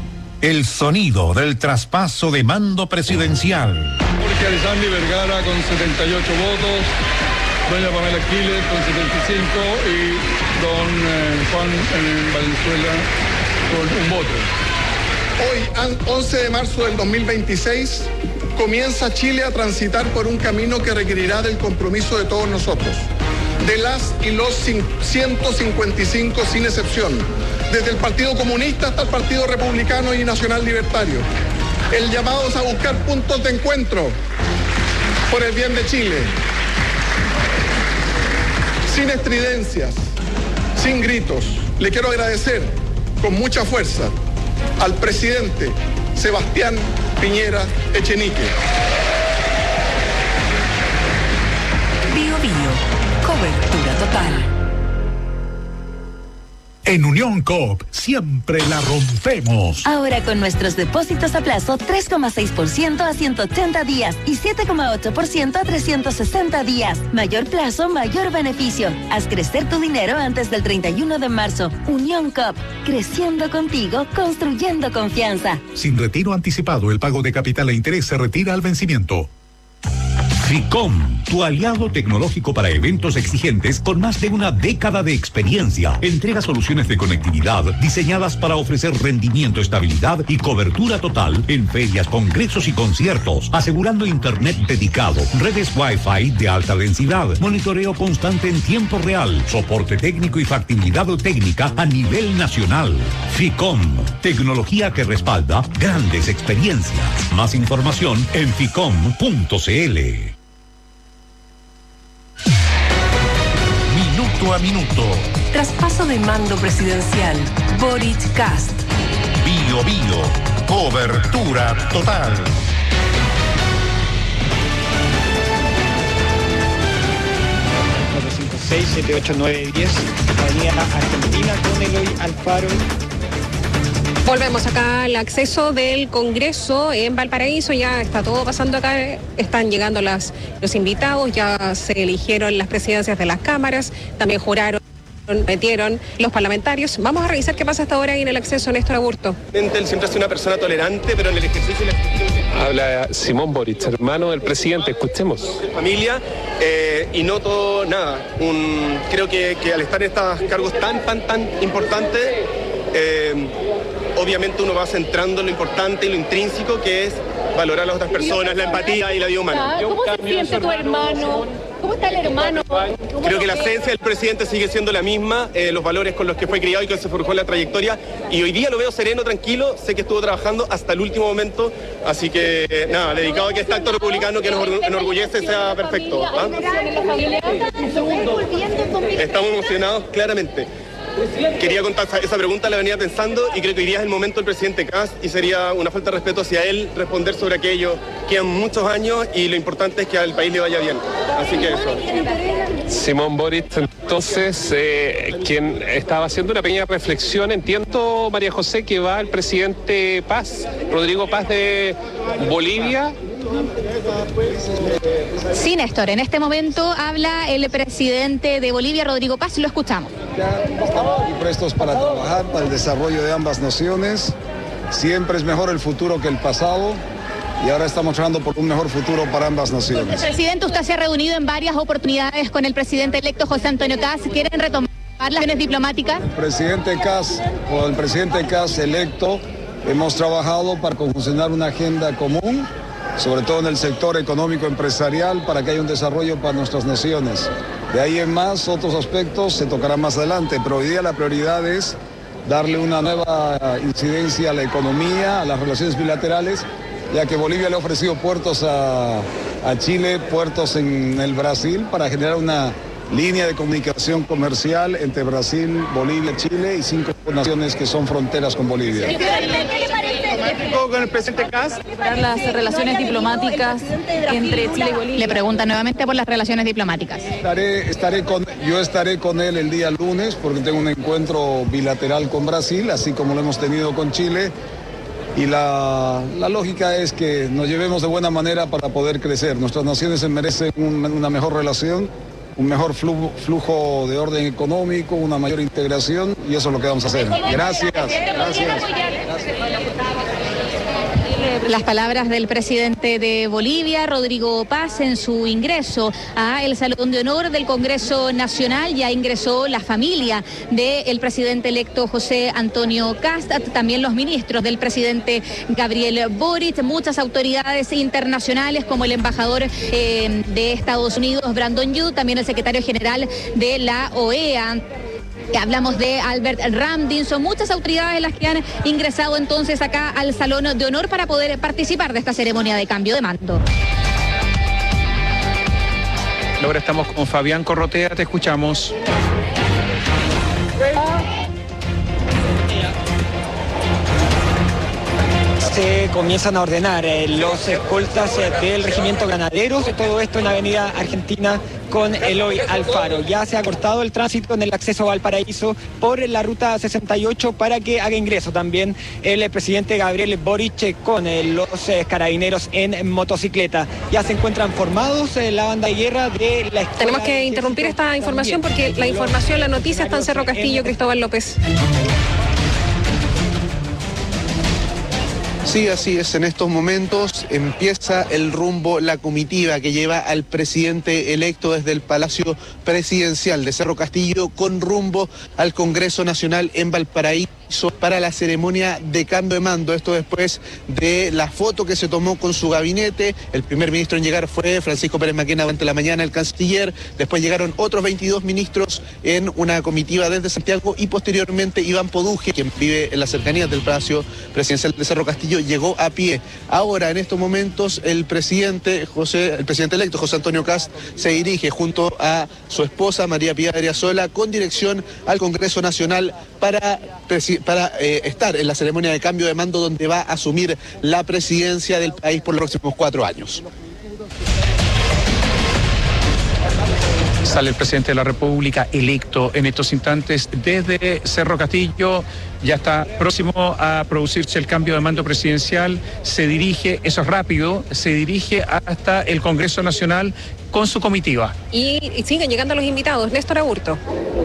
El sonido del traspaso de mando presidencial. Jorge Alessandri Vergara con setenta y ocho votos, doña Pamela Giles con setenta y cinco y don eh, Juan eh, Valenzuela con un voto. Hoy, once de marzo del dos mil veintiséis, comienza Chile a transitar por un camino que requerirá del compromiso de todos nosotros, de las y los ciento cincuenta y cinco sin excepción, desde el Partido Comunista hasta el Partido Republicano y Nacional Libertario. El llamado es a buscar puntos de encuentro por el bien de Chile, sin estridencias, sin gritos. Le quiero agradecer con mucha fuerza al presidente Sebastián Piñera Echenique. Bio Bio, cobertura total. En Unión Coop siempre la rompemos. Ahora con nuestros depósitos a plazo tres coma seis por ciento a ciento ochenta días y siete coma ocho por ciento a trescientos sesenta días. Mayor plazo, mayor beneficio. Haz crecer tu dinero antes del treinta y uno de marzo. Unión Coop, creciendo contigo, construyendo confianza. Sin retiro anticipado, el pago de capital e interés se retira al vencimiento. FICOM, tu aliado tecnológico para eventos exigentes con más de una década de experiencia. Entrega soluciones de conectividad diseñadas para ofrecer rendimiento, estabilidad y cobertura total en ferias, congresos y conciertos, asegurando internet dedicado, redes Wi-Fi de alta densidad, monitoreo constante en tiempo real, soporte técnico y factibilidad técnica a nivel nacional. FICOM, tecnología que respalda grandes experiencias. Más información en ficom punto cl. Minuto a minuto. Traspaso de mando presidencial. Boric Cast. Bio Bio. Cobertura total. cuatro cinco seis siete ocho nueve diez. Avenida Argentina con Eloy Alfaro. Volvemos acá al acceso del Congreso en Valparaíso, ya está todo pasando acá, están llegando las, los invitados, ya se eligieron las presidencias de las cámaras, también juraron, metieron los parlamentarios. Vamos a revisar qué pasa hasta ahora ahí en el acceso, Néstor Aburto. Él siempre ha sido una persona tolerante, pero en el ejercicio de la... Habla Simón Boric, hermano del presidente, escuchemos. Familia, eh, y no todo nada. Un, creo que, que al estar en estos cargos tan, tan, tan importantes, eh, obviamente uno va centrando en lo importante y lo intrínseco, que es valorar a las otras personas, la empatía y la vida humana. ¿Cómo se siente tu hermano? ¿Cómo está el hermano? Creo que la esencia del presidente sigue siendo la misma, eh, los valores con los que fue criado y que se forjó en la trayectoria, y hoy día lo veo sereno, tranquilo, sé que estuvo trabajando hasta el último momento, así que eh, nada, dedicado a que este acto republicano que nos enorgullece sea perfecto. ¿Ah? Estamos emocionados, claramente. Quería contar esa pregunta, la venía pensando y creo que hoy día es el momento del presidente Kast y sería una falta de respeto hacia él responder sobre aquello. Quedan muchos años y lo importante es que al país le vaya bien. Así que eso. Simón Boric, entonces, eh, quien estaba haciendo una pequeña reflexión, entiendo, María José, que va el presidente Paz, Rodrigo Paz de Bolivia. Sí, Néstor, en este momento habla el presidente de Bolivia, Rodrigo Paz, lo escuchamos. Estamos prestos para trabajar para el desarrollo de ambas naciones. Siempre es mejor el futuro que el pasado y ahora estamos trabajando por un mejor futuro para ambas naciones. Presidente, usted se ha reunido en varias oportunidades con el presidente electo José Antonio Kast. ¿Quieren retomar las relaciones diplomáticas? El presidente Kast, con el presidente Kast electo, hemos trabajado para confeccionar una agenda común, sobre todo en el sector económico empresarial, para que haya un desarrollo para nuestras naciones. De ahí en más, otros aspectos se tocarán más adelante, pero hoy día la prioridad es darle una nueva incidencia a la economía, a las relaciones bilaterales, ya que Bolivia le ha ofrecido puertos a, a Chile, puertos en el Brasil, para generar una línea de comunicación comercial entre Brasil, Bolivia, Chile y cinco naciones que son fronteras con Bolivia. Con el presidente Kast. Las relaciones diplomáticas entre Chile y Bolivia. Le pregunta nuevamente por las relaciones diplomáticas. Estaré, estaré con, yo estaré con él el día lunes porque tengo un encuentro bilateral con Brasil, así como lo hemos tenido con Chile. Y la, la lógica es que nos llevemos de buena manera para poder crecer. Nuestras naciones se merecen un, una mejor relación, un mejor flujo, flujo de orden económico, una mayor integración, y eso es lo que vamos a hacer. Gracias. Gracias. Gracias. Las palabras del presidente de Bolivia, Rodrigo Paz, en su ingreso a el Salón de Honor del Congreso Nacional. Ya ingresó la familia del presidente electo José Antonio Kast, también los ministros del presidente Gabriel Boric, muchas autoridades internacionales como el embajador eh, de Estados Unidos, Brandon Yu, también el secretario general de la O E A. Hablamos de Albert Ramdin, son muchas autoridades las que han ingresado entonces acá al Salón de Honor para poder participar de esta ceremonia de cambio de mando. Ahora estamos con Fabián Corrotea, te escuchamos. Se comienzan a ordenar eh, los escoltas eh, del regimiento Granaderos, todo esto en Avenida Argentina con Eloy Alfaro. Ya se ha cortado el tránsito en el acceso a Valparaíso por la ruta sesenta y ocho para que haga ingreso también el eh, presidente Gabriel Boric eh, con eh, los eh, carabineros en motocicleta. Ya se encuentran formados eh, la banda de guerra de la escuela. Tenemos que interrumpir esta información porque la información, la noticia está en Cerro Castillo, Cristóbal López. Sí, así es. En estos momentos empieza el rumbo, la comitiva que lleva al presidente electo desde el Palacio Presidencial de Cerro Castillo con rumbo al Congreso Nacional en Valparaíso para la ceremonia de cambio de mando. Esto después de la foto que se tomó con su gabinete. El primer ministro en llegar fue Francisco Pérez Maquena durante la mañana, el canciller. Después llegaron otros veintidós ministros en una comitiva desde Santiago y posteriormente Iván Poduje, quien vive en las cercanías del Palacio Presidencial de Cerro Castillo, llegó a pie. Ahora, en estos momentos, el presidente José, el presidente electo José Antonio Kast se dirige junto a su esposa María Pía Adriasola con dirección al Congreso Nacional para, para eh, estar en la ceremonia de cambio de mando donde va a asumir la presidencia del país por los próximos cuatro años. Sale el presidente de la República electo en estos instantes desde Cerro Castillo. Ya está próximo a producirse el cambio de mando presidencial. Se dirige, eso es rápido, se dirige hasta el Congreso Nacional con su comitiva. Y, y siguen llegando los invitados. Néstor Aburto.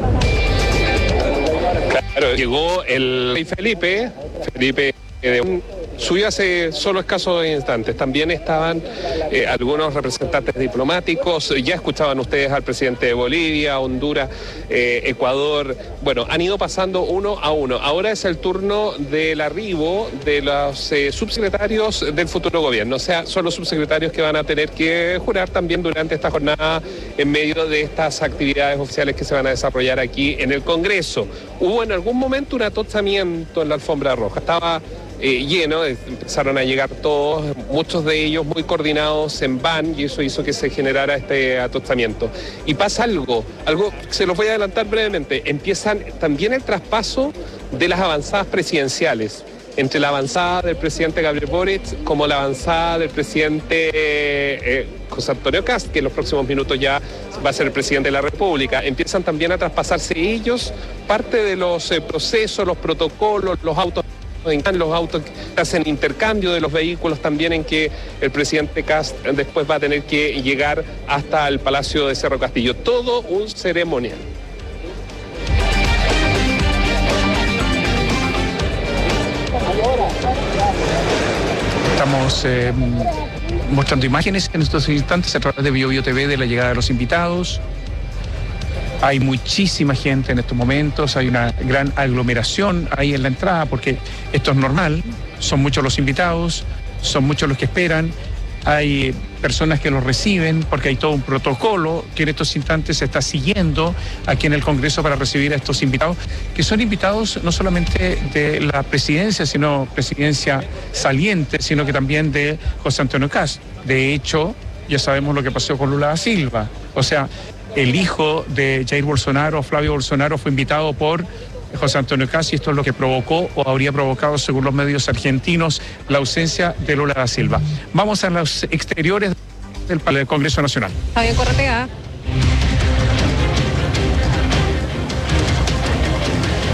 Claro, llegó el rey Felipe, Felipe de un... subió hace solo escasos instantes. También estaban eh, algunos representantes diplomáticos. Ya escuchaban ustedes al presidente de Bolivia, Honduras, eh, Ecuador. Bueno, han ido pasando uno a uno. Ahora es el turno del arribo de los eh, subsecretarios del futuro gobierno. O sea, son los subsecretarios que van a tener que jurar también durante esta jornada en medio de estas actividades oficiales que se van a desarrollar aquí en el Congreso. Hubo en algún momento un atostamiento en la alfombra roja. Estaba Eh, lleno, empezaron a llegar todos, muchos de ellos muy coordinados en van, y eso hizo que se generara este atostamiento. Y pasa algo, algo se los voy a adelantar brevemente, empiezan también el traspaso de las avanzadas presidenciales, entre la avanzada del presidente Gabriel Boric como la avanzada del presidente eh, José Antonio Kast, que en los próximos minutos ya va a ser el presidente de la República. Empiezan también a traspasarse ellos parte de los eh, procesos, los protocolos, los autos, los autos que hacen intercambio de los vehículos también, en que el presidente Kast después va a tener que llegar hasta el Palacio de Cerro Castillo. Todo un ceremonial. Estamos eh, mostrando imágenes en estos instantes a través de Bio Bio T V de la llegada de los invitados. Hay muchísima gente en estos momentos, hay una gran aglomeración ahí en la entrada, porque esto es normal, son muchos los invitados, son muchos los que esperan, hay personas que los reciben, porque hay todo un protocolo que en estos instantes se está siguiendo aquí en el Congreso para recibir a estos invitados, que son invitados no solamente de la presidencia, sino presidencia saliente, sino que también de José Antonio Kast. De hecho, ya sabemos lo que pasó con Lula da Silva, o sea, el hijo de Jair Bolsonaro, Flavio Bolsonaro, fue invitado por José Antonio Kast, y esto es lo que provocó o habría provocado, según los medios argentinos, la ausencia de Lula da Silva. Vamos a los exteriores del Congreso Nacional. Fabián Corrotea. Sí,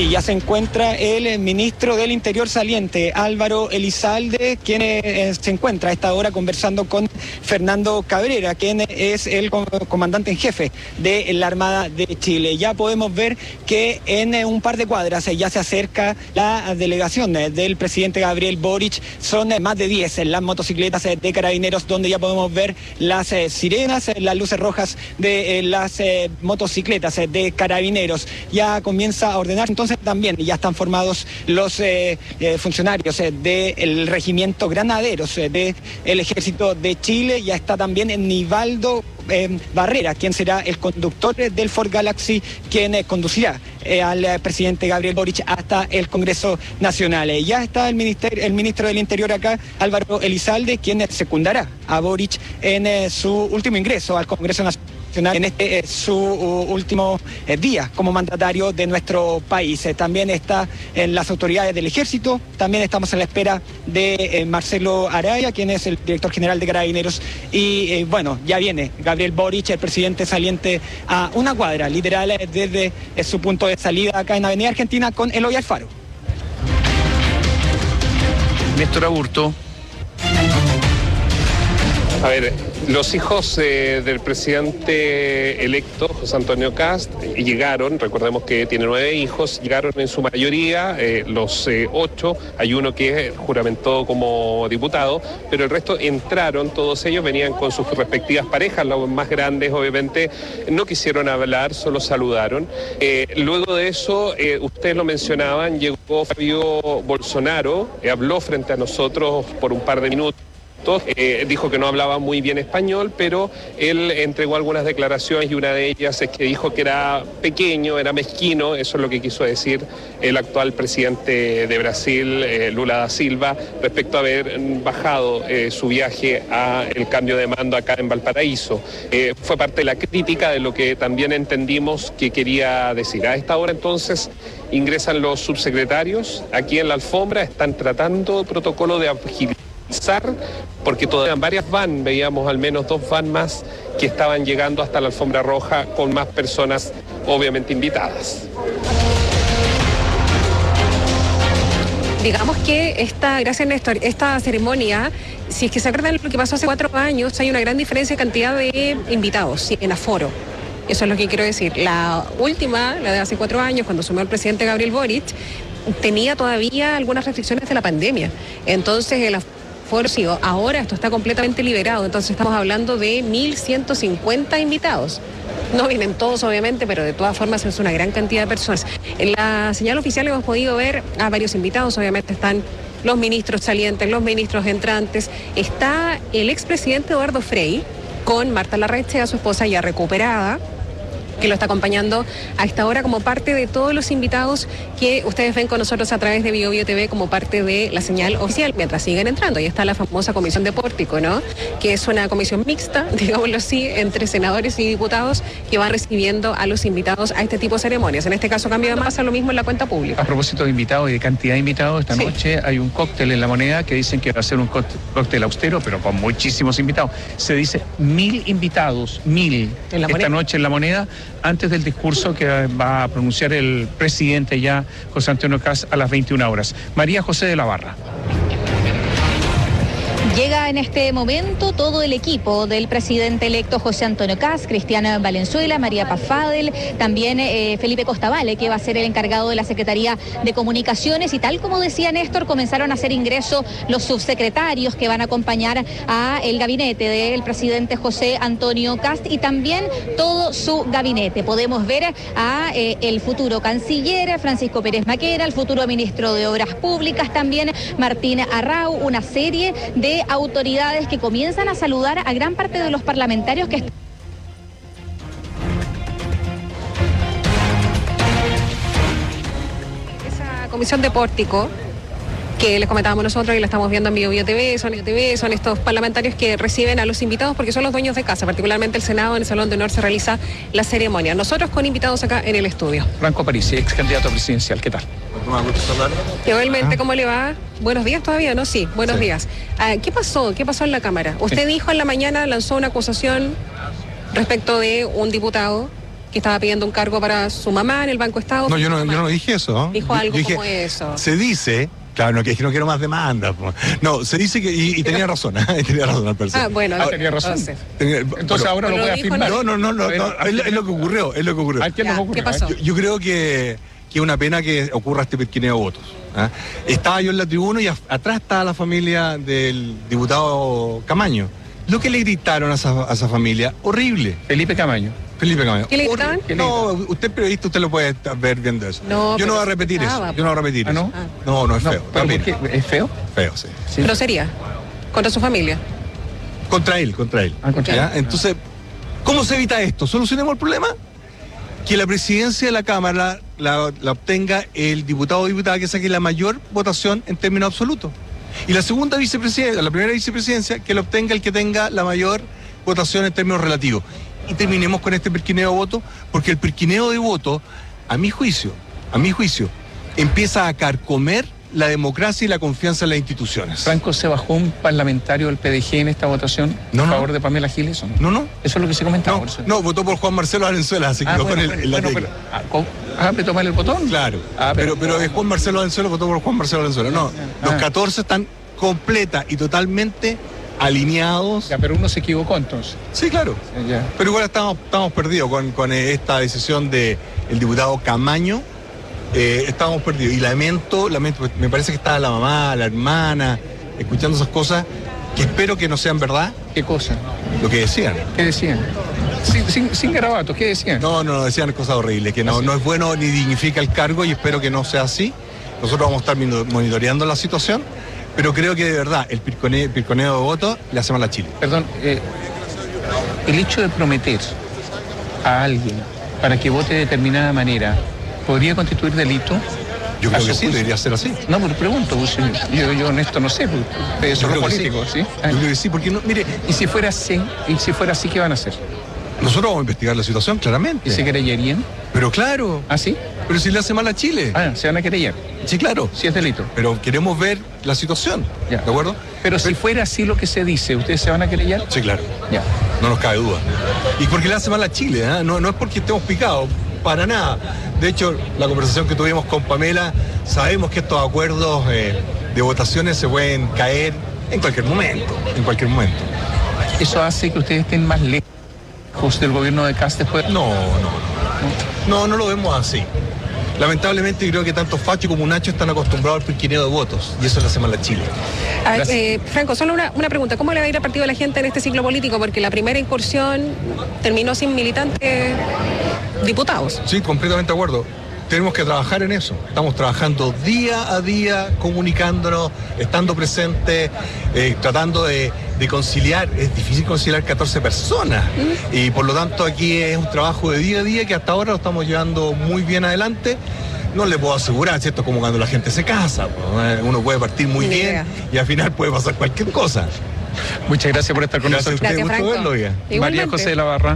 Sí, ya se encuentra el ministro del Interior saliente, Álvaro Elizalde, quien eh, se encuentra a esta hora conversando con Fernando Cabrera, quien es el comandante en jefe de la Armada de Chile. Ya podemos ver que en eh, un par de cuadras eh, ya se acerca la delegación eh, del presidente Gabriel Boric. Son eh, más de diez en las motocicletas eh, de Carabineros, donde ya podemos ver las eh, sirenas, eh, las luces rojas de eh, las eh, motocicletas eh, de Carabineros. Ya comienza a ordenar, entonces también ya están formados los eh, eh, funcionarios eh, del regimiento Granaderos eh, del Ejército de Chile. Ya está también en Nivaldo Eh, Barrera, quien será el conductor eh, del Ford Galaxy, quien eh, conducirá eh, al eh, presidente Gabriel Boric hasta el Congreso Nacional. Eh, ya está el, minister, el ministro del Interior acá, Álvaro Elizalde, quien eh, secundará a Boric en eh, su último ingreso al Congreso Nacional, en este eh, su uh, último eh, día como mandatario de nuestro país. Eh, también está en las autoridades del Ejército, también estamos en la espera de eh, Marcelo Araya, quien es el director general de Carabineros, y eh, bueno, ya viene Gabriel Boric, el presidente saliente, a una cuadra literal eh, desde eh, su punto de salida acá en Avenida Argentina con Eloy Alfaro. Néstor Aburto. A ver, los hijos eh, del presidente electo, José Antonio Kast, llegaron, recordemos que tiene nueve hijos, llegaron en su mayoría, eh, los eh, ocho, hay uno que juramentó como diputado, pero el resto entraron, todos ellos venían con sus respectivas parejas, los más grandes obviamente no quisieron hablar, solo saludaron. Eh, luego de eso, eh, ustedes lo mencionaban, llegó Fabio Bolsonaro, eh, habló frente a nosotros por un par de minutos. Eh, dijo que no hablaba muy bien español, pero él entregó algunas declaraciones y una de ellas es que dijo que era pequeño, era mezquino, eso es lo que quiso decir el actual presidente de Brasil, eh, Lula da Silva, respecto a haber bajado eh, su viaje a el cambio de mando acá en Valparaíso. Eh, fue parte de la crítica de lo que también entendimos que quería decir. A esta hora entonces ingresan los subsecretarios aquí en la alfombra, están tratando protocolo de agilidad, porque todavía varias van, veíamos al menos dos van más que estaban llegando hasta la alfombra roja con más personas obviamente invitadas. Digamos que esta, gracias Néstor, esta ceremonia, si es que se acuerdan lo que pasó hace cuatro años, hay una gran diferencia de cantidad de invitados en aforo. Eso es lo que quiero decir. La última, la de hace cuatro años, cuando asumió el presidente Gabriel Boric, tenía todavía algunas restricciones de la pandemia. Entonces el aforo, ahora esto está completamente liberado, entonces estamos hablando de mil ciento cincuenta invitados. No vienen todos obviamente, pero de todas formas es una gran cantidad de personas. En la señal oficial hemos podido ver a varios invitados, obviamente están los ministros salientes, los ministros entrantes, está el expresidente Eduardo Frei con Marta Larraechea, su esposa ya recuperada, que lo está acompañando a esta hora como parte de todos los invitados que ustedes ven con nosotros a través de Bio Bio T V como parte de la señal oficial, mientras siguen entrando. Ahí está la famosa comisión de pórtico, ¿no? Que es una comisión mixta, digámoslo así, entre senadores y diputados que van recibiendo a los invitados a este tipo de ceremonias. En este caso, cambio de masa, lo mismo en la cuenta pública. A propósito de invitados y de cantidad de invitados, esta sí. noche hay un cóctel en La Moneda que dicen que va a ser un cóctel austero, pero con muchísimos invitados. Se dice mil invitados, mil, ¿En la esta Moneda? noche en La Moneda, antes del discurso que va a pronunciar el presidente ya, José Antonio Kast, a las veintiuna horas. María José de la Barra. Llega en este momento todo el equipo del presidente electo José Antonio Kast, Cristiana Valenzuela, María Paz Fadel, también eh, Felipe Costavale, que va a ser el encargado de la Secretaría de Comunicaciones, y tal como decía Néstor, comenzaron a hacer ingreso los subsecretarios que van a acompañar a el gabinete del presidente José Antonio Kast y también todo su gabinete. Podemos ver a eh, el futuro canciller Francisco Pérez Maquera, el futuro ministro de Obras Públicas, también Martín Arrau, una serie de autoridades que comienzan a saludar a gran parte de los parlamentarios que están. Esa comisión de pórtico que les comentábamos nosotros y la estamos viendo en Bio Bio T V, son, T V, son estos parlamentarios que reciben a los invitados porque son los dueños de casa, particularmente el Senado, en el Salón de Honor se realiza la ceremonia. Nosotros con invitados acá en el estudio. Franco Parisi, ex candidato presidencial, ¿qué tal? Igualmente, ¿cómo le va? Buenos días todavía, ¿no? Sí, buenos sí. días. Ah, ¿Qué pasó? ¿Qué pasó en la Cámara? Usted sí. dijo en la mañana, lanzó una acusación respecto de un diputado que estaba pidiendo un cargo para su mamá en el Banco Estado. No, yo no, yo no dije eso. ¿no? Dijo algo yo dije, como eso. Se dice... Claro, no, que no quiero más demandas. No, se dice que, y, y tenía razón, ¿eh? tenía razón al parecer. Ah, bueno, ah, tenía razón. Entonces, tenía, entonces bueno, ahora lo voy a afirmar. No, no, no, no, no, no es, es lo que ocurrió, es lo que ocurrió. ¿Qué, ya, ¿Qué pasó? Yo, yo creo que, que es una pena que ocurra este perquineo de votos. ¿eh? Estaba yo en la tribuna y a, atrás estaba la familia del diputado Camaño. Lo que le gritaron a esa, a esa familia, horrible. Felipe Camaño. Felipe Camaño. ¿Qué le gritaban? No, usted es periodista, usted lo puede ver viendo eso. No, yo no voy a repetir estaba, eso. Yo no voy a repetir ¿Ah, no? eso. No, no es feo. No, ¿por qué? ¿Es feo? Feo, sí. sí. Grosería. Contra su familia. Contra él, contra él. Ah, contra ¿Ya? él. Entonces, ¿cómo se evita esto? ¿Solucionemos el problema? Que la presidencia de la Cámara la, la obtenga el diputado o diputada que saque la mayor votación en términos absolutos. Y la segunda vicepresidencia, la primera vicepresidencia, que la obtenga el que tenga la mayor votación en términos relativos. Y terminemos con este perquineo de votos, porque el perquineo de votos, a mi juicio, a mi juicio, empieza a carcomer la democracia y la confianza en las instituciones. ¿Franco, se bajó un parlamentario del P D G en esta votación no, a no. favor de Pamela Giles? No, no. Eso es lo que se comentaba. No, no, votó por Juan Marcelo Valenzuela, así que ah, no bueno, con bueno, el, la bueno, pero, ah, ¿cómo? ah, ¿tomar el botón? Claro, ah, pero, pero, pero Juan Marcelo Valenzuela votó por Juan Marcelo Valenzuela. No, ah. los catorce están completa y totalmente alineados. Ya, pero uno se equivocó entonces. Sí, claro. Ya. Pero igual estamos, estamos perdidos con, con esta decisión del diputado Camaño. Eh, estábamos perdidos. Y lamento, lamento, me parece que estaba la mamá, la hermana, escuchando esas cosas, que espero que no sean verdad. ¿Qué cosa? Lo que decían. ¿Qué decían? Sin, sin, sin garabatos, ¿qué decían? No, no, decían cosas horribles, que no, no es bueno ni dignifica el cargo y espero que no sea así. Nosotros vamos a estar monitoreando la situación. Pero creo que de verdad el pirconeo, el pirconeo de votos le hace mal a Chile. Perdón, eh, el hecho de prometer a alguien para que vote de determinada manera, ¿podría constituir delito? Yo creo que sí, debería ser así. No, pero pregunto, pues, yo, yo honesto no sé, porque ustedes son los políticos, ¿sí? ¿sí? Yo creo que sí, porque no, mire, y si fuera así, y si fuera así, ¿qué van a hacer? Nosotros vamos a investigar la situación, claramente. ¿Y se querellarían? Pero claro. ¿Ah, sí? Pero si le hace mal a Chile. Ah, se van a querellar. Sí, claro. Sí es delito. Pero queremos ver la situación. Ya. ¿De acuerdo? Pero, Pero si fuera así lo que se dice, ¿ustedes se van a querellar? Sí, claro. Ya. No nos cabe duda. Y porque le hace mal a Chile, ¿eh? no, no es porque estemos picados, para nada. De hecho, la conversación que tuvimos con Pamela, sabemos que estos acuerdos eh, de votaciones se pueden caer en cualquier momento. En cualquier momento. ¿Eso hace que ustedes estén más lejos del gobierno de Kast después? No, no, no. No, no lo vemos así. Lamentablemente creo que tanto Facho como Nacho están acostumbrados al pirquineo de votos y eso le hace mal a Chile. A ver, eh, Franco, solo una, una pregunta. ¿Cómo le va a ir al partido de la gente en este ciclo político? Porque la primera incursión terminó sin militantes diputados. Sí, completamente de acuerdo. Tenemos que trabajar en eso. Estamos trabajando día a día, comunicándonos, estando presentes, eh, tratando de, de conciliar. Es difícil conciliar catorce personas. ¿Mm? Y por lo tanto aquí es un trabajo de día a día que hasta ahora lo estamos llevando muy bien adelante. No le puedo asegurar, ¿cierto? Como cuando la gente se casa. ¿no? Uno puede partir muy Ni bien idea. Y al final puede pasar cualquier cosa. Muchas gracias por estar con gracias nosotros. Gracias, Franco. Gusto verlo, ya. María José de la Barra.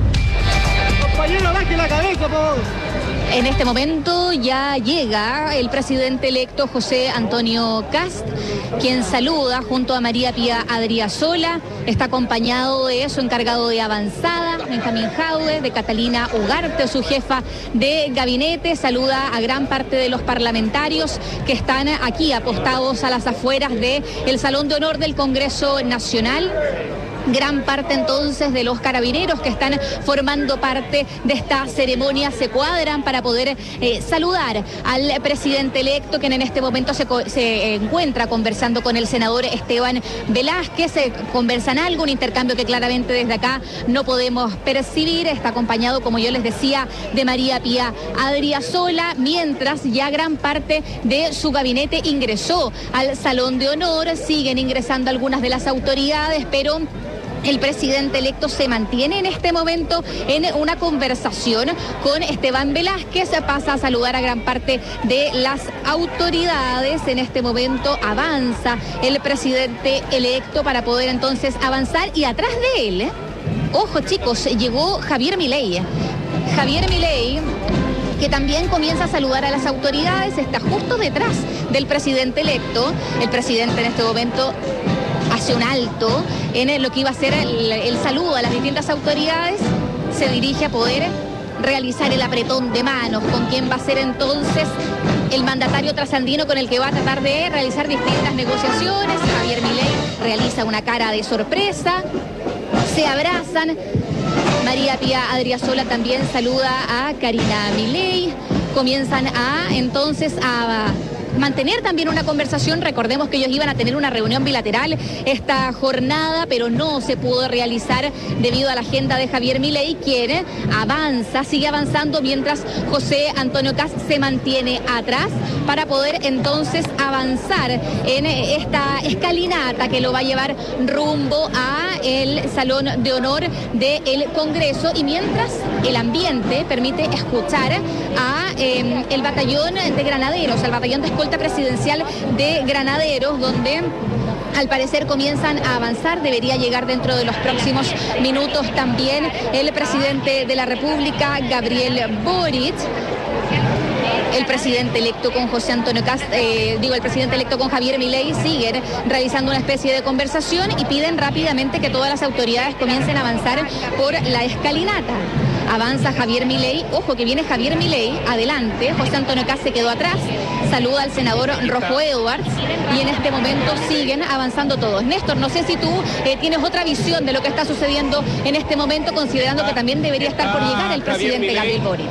Compañero, baje la cabeza, por favor. En este momento ya llega el presidente electo José Antonio Kast, quien saluda junto a María Pía Adriasola. Está acompañado de su encargado de avanzada, Benjamín Jaude, de Catalina Ugarte, su jefa de gabinete. Saluda a gran parte de los parlamentarios que están aquí apostados a las afueras del Salón de Honor del Congreso Nacional. Gran parte entonces de los carabineros que están formando parte de esta ceremonia se cuadran para poder eh, saludar al presidente electo, quien en este momento se, se encuentra conversando con el senador Esteban Velázquez. Se conversan algo, un intercambio que claramente desde acá no podemos percibir. Está acompañado, como yo les decía, de María Pía Adriasola, mientras ya gran parte de su gabinete ingresó al Salón de Honor. Siguen ingresando algunas de las autoridades, pero el presidente electo se mantiene en este momento en una conversación con Esteban Velázquez. Pasa a saludar a gran parte de las autoridades. En este momento avanza el presidente electo para poder entonces avanzar. Y atrás de él, ¿eh? ojo chicos, llegó Javier Milei. Javier Milei, que también comienza a saludar a las autoridades, está justo detrás del presidente electo. El presidente en este momento hace un alto en lo que iba a ser el, el saludo a las distintas autoridades, se dirige a poder realizar el apretón de manos con quien va a ser entonces el mandatario trasandino con el que va a tratar de realizar distintas negociaciones. Javier Milei realiza una cara de sorpresa, se abrazan. María Pía Adriasola también saluda a Karina Milei. Comienzan a entonces a mantener también una conversación. Recordemos que ellos iban a tener una reunión bilateral esta jornada, pero no se pudo realizar debido a la agenda de Javier Milei, quien avanza, sigue avanzando, mientras José Antonio Kast se mantiene atrás para poder entonces avanzar en esta escalinata que lo va a llevar rumbo a el Salón de Honor del Congreso, y mientras el ambiente permite escuchar a eh, el batallón de granaderos, al batallón de escolta presidencial de granaderos, donde al parecer comienzan a avanzar. Debería llegar dentro de los próximos minutos también el presidente de la República, Gabriel Boric. El presidente electo con José Antonio Kast, eh, digo, el presidente electo con Javier Milei siguen realizando una especie de conversación y piden rápidamente que todas las autoridades comiencen a avanzar por la escalinata. Avanza Javier Milei, ojo que viene Javier Milei, adelante, José Antonio Kast se quedó atrás, saluda al senador Rojo Edwards y en este momento siguen avanzando todos. Néstor, no sé si tú eh, tienes otra visión de lo que está sucediendo en este momento, considerando que también debería estar por llegar el presidente Gabriel Boric.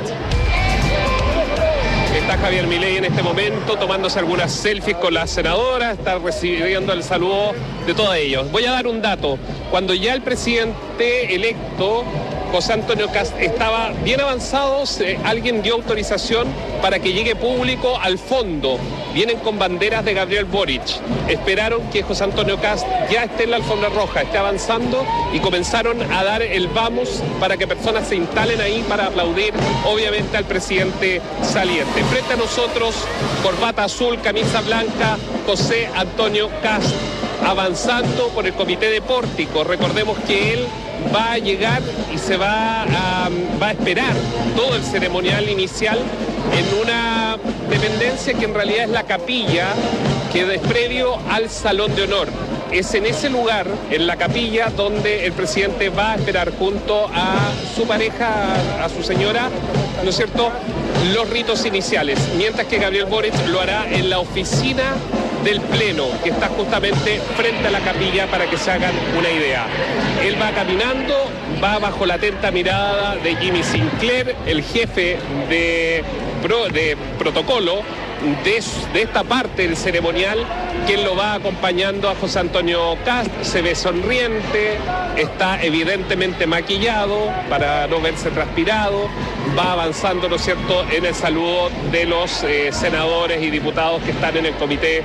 Está Javier Milei en este momento tomándose algunas selfies con la senadora, está recibiendo el saludo de todos ellos. Voy a dar un dato. Cuando ya el presidente electo, José Antonio Kast, estaba bien avanzado, eh, alguien dio autorización para que llegue público al fondo. Vienen con banderas de Gabriel Boric. Esperaron que José Antonio Kast ya esté en la alfombra roja, esté avanzando, y comenzaron a dar el vamos para que personas se instalen ahí para aplaudir, obviamente, al presidente saliente. Frente a nosotros, corbata azul, camisa blanca, José Antonio Kast, avanzando por el comité de pórtico. Recordemos que él va a llegar y se va a, va a esperar todo el ceremonial inicial en una dependencia que en realidad es la capilla, que es previo al Salón de Honor. Es en ese lugar, en la capilla, donde el presidente va a esperar junto a su pareja, a su señora, ¿no es cierto?, los ritos iniciales, mientras que Gabriel Boric lo hará en la oficina del Pleno, que está justamente frente a la capilla, para que se hagan una idea. Él va caminando, va bajo la atenta mirada de Jimmy Sinclair, el jefe de, pro, de protocolo de, de esta parte del ceremonial, quien lo va acompañando a José Antonio Kast. Se ve sonriente, está evidentemente maquillado para no verse transpirado, va avanzando, ¿no es cierto?, en el saludo de los eh, senadores y diputados que están en el comité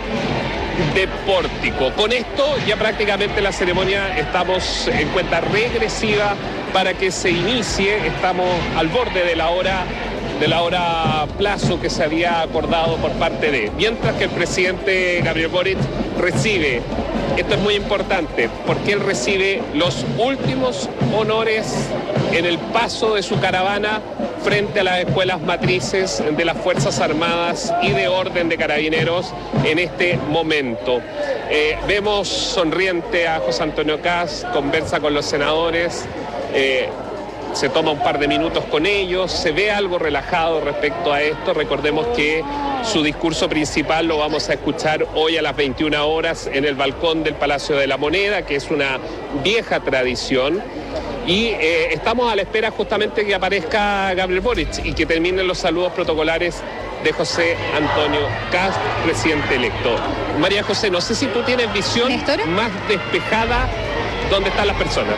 de pórtico. Con esto ya prácticamente la ceremonia estamos en cuenta regresiva para que se inicie. Estamos al borde de la hora de la hora plazo que se había acordado por parte de, mientras que el presidente Gabriel Boric recibe, esto es muy importante, porque él recibe los últimos honores en el paso de su caravana frente a las escuelas matrices de las Fuerzas Armadas y de Orden de Carabineros en este momento. Eh, vemos sonriente a José Antonio Kast, conversa con los senadores, eh, se toma un par de minutos con ellos, se ve algo relajado respecto a esto. Recordemos que su discurso principal lo vamos a escuchar hoy a las veintiuna horas en el balcón del Palacio de la Moneda, que es una vieja tradición. Y eh, estamos a la espera justamente que aparezca Gabriel Boric y que terminen los saludos protocolares de José Antonio Kast, presidente electo. María José, no sé si tú tienes visión ¿Néstor? más despejada dónde están las personas.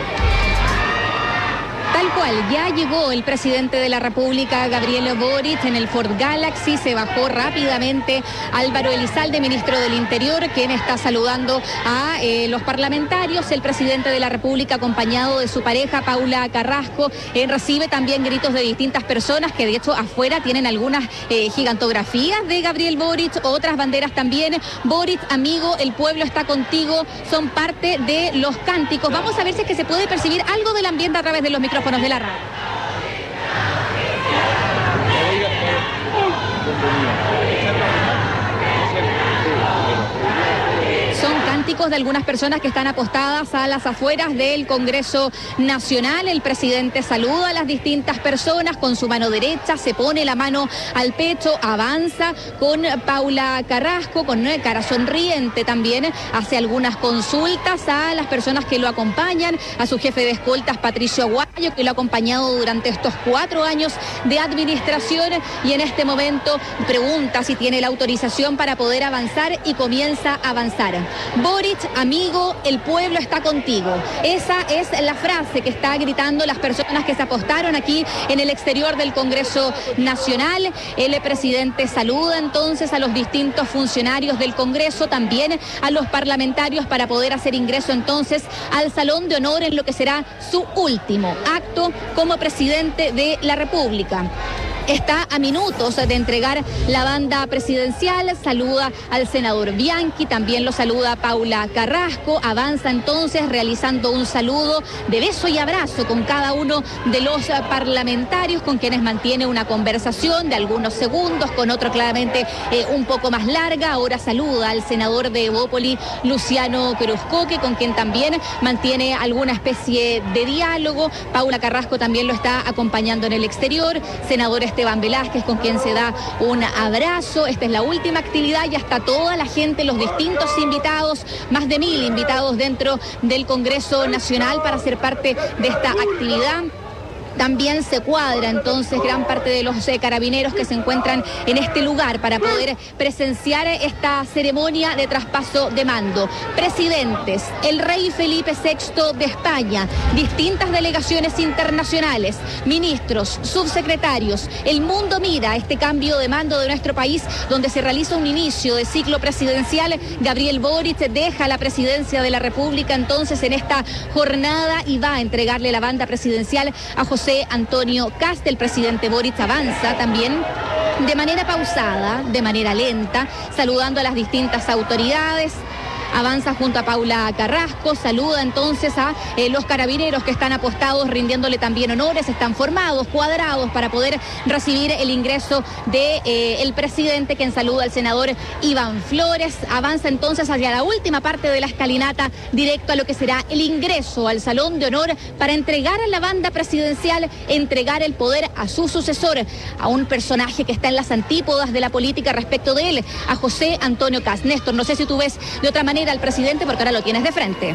Tal cual, ya llegó el presidente de la República, Gabriel Boric, en el Ford Galaxy. Se bajó rápidamente Álvaro Elizalde, ministro del Interior, quien está saludando a eh, los parlamentarios. El presidente de la República, acompañado de su pareja, Paula Carrasco, eh, recibe también gritos de distintas personas, que de hecho afuera tienen algunas eh, gigantografías de Gabriel Boric, otras banderas también. Boric, amigo, el pueblo está contigo, son parte de los cánticos. Vamos a ver si es que se puede percibir algo del ambiente a través de los micrófonos de la radio. Son cánticos de algunas personas que están apostadas a las afueras del Congreso Nacional. El presidente saluda a las distintas personas con su mano derecha, se pone la mano al pecho, avanza con Paula Carrasco, con cara sonriente también, hace algunas consultas a las personas que lo acompañan, a su jefe de escoltas, Patricio Aguayo, que lo ha acompañado durante estos cuatro años de administración, y en este momento pregunta si tiene la autorización para poder avanzar y comienza a avanzar. Boric, amigo, el pueblo está contigo. Esa es la frase que está gritando las personas que se apostaron aquí en el exterior del Congreso Nacional. El presidente saluda entonces a los distintos funcionarios del Congreso, también a los parlamentarios, para poder hacer ingreso entonces al Salón de Honor en lo que será su último acto como presidente de la República. Está a minutos de entregar la banda presidencial, saluda al senador Bianchi, también lo saluda Paula Carrasco, avanza entonces realizando un saludo de beso y abrazo con cada uno de los parlamentarios, con quienes mantiene una conversación de algunos segundos, con otro claramente eh, un poco más larga. Ahora saluda al senador de Evópoli, Luciano Cruzcoque, con quien también mantiene alguna especie de diálogo. Paula Carrasco también lo está acompañando en el exterior, senadores Esteban Velázquez, con quien se da un abrazo. Esta es la última actividad, ya está toda la gente, los distintos invitados, más de mil invitados dentro del Congreso Nacional para ser parte de esta actividad. También se cuadra entonces gran parte de los eh, carabineros que se encuentran en este lugar para poder presenciar esta ceremonia de traspaso de mando. Presidentes, el rey Felipe sexto de España, distintas delegaciones internacionales, ministros, subsecretarios. El mundo mira este cambio de mando de nuestro país, donde se realiza un inicio de ciclo presidencial. Gabriel Boric deja la presidencia de la República entonces en esta jornada y va a entregarle la banda presidencial a José Antonio Kast. El presidente Boric avanza también de manera pausada, de manera lenta, saludando a las distintas autoridades. Avanza junto a Paula Carrasco, saluda entonces a eh, los carabineros que están apostados, rindiéndole también honores, están formados, cuadrados para poder recibir el ingreso de eh, el presidente, quien saluda al senador Iván Flores. Avanza entonces hacia la última parte de la escalinata, directo a lo que será el ingreso al Salón de Honor para entregar a la banda presidencial, entregar el poder a su sucesor, a un personaje que está en las antípodas de la política respecto de él, a José Antonio Kast. Néstor, no sé si tú ves de otra manera al presidente, porque ahora lo tienes de frente.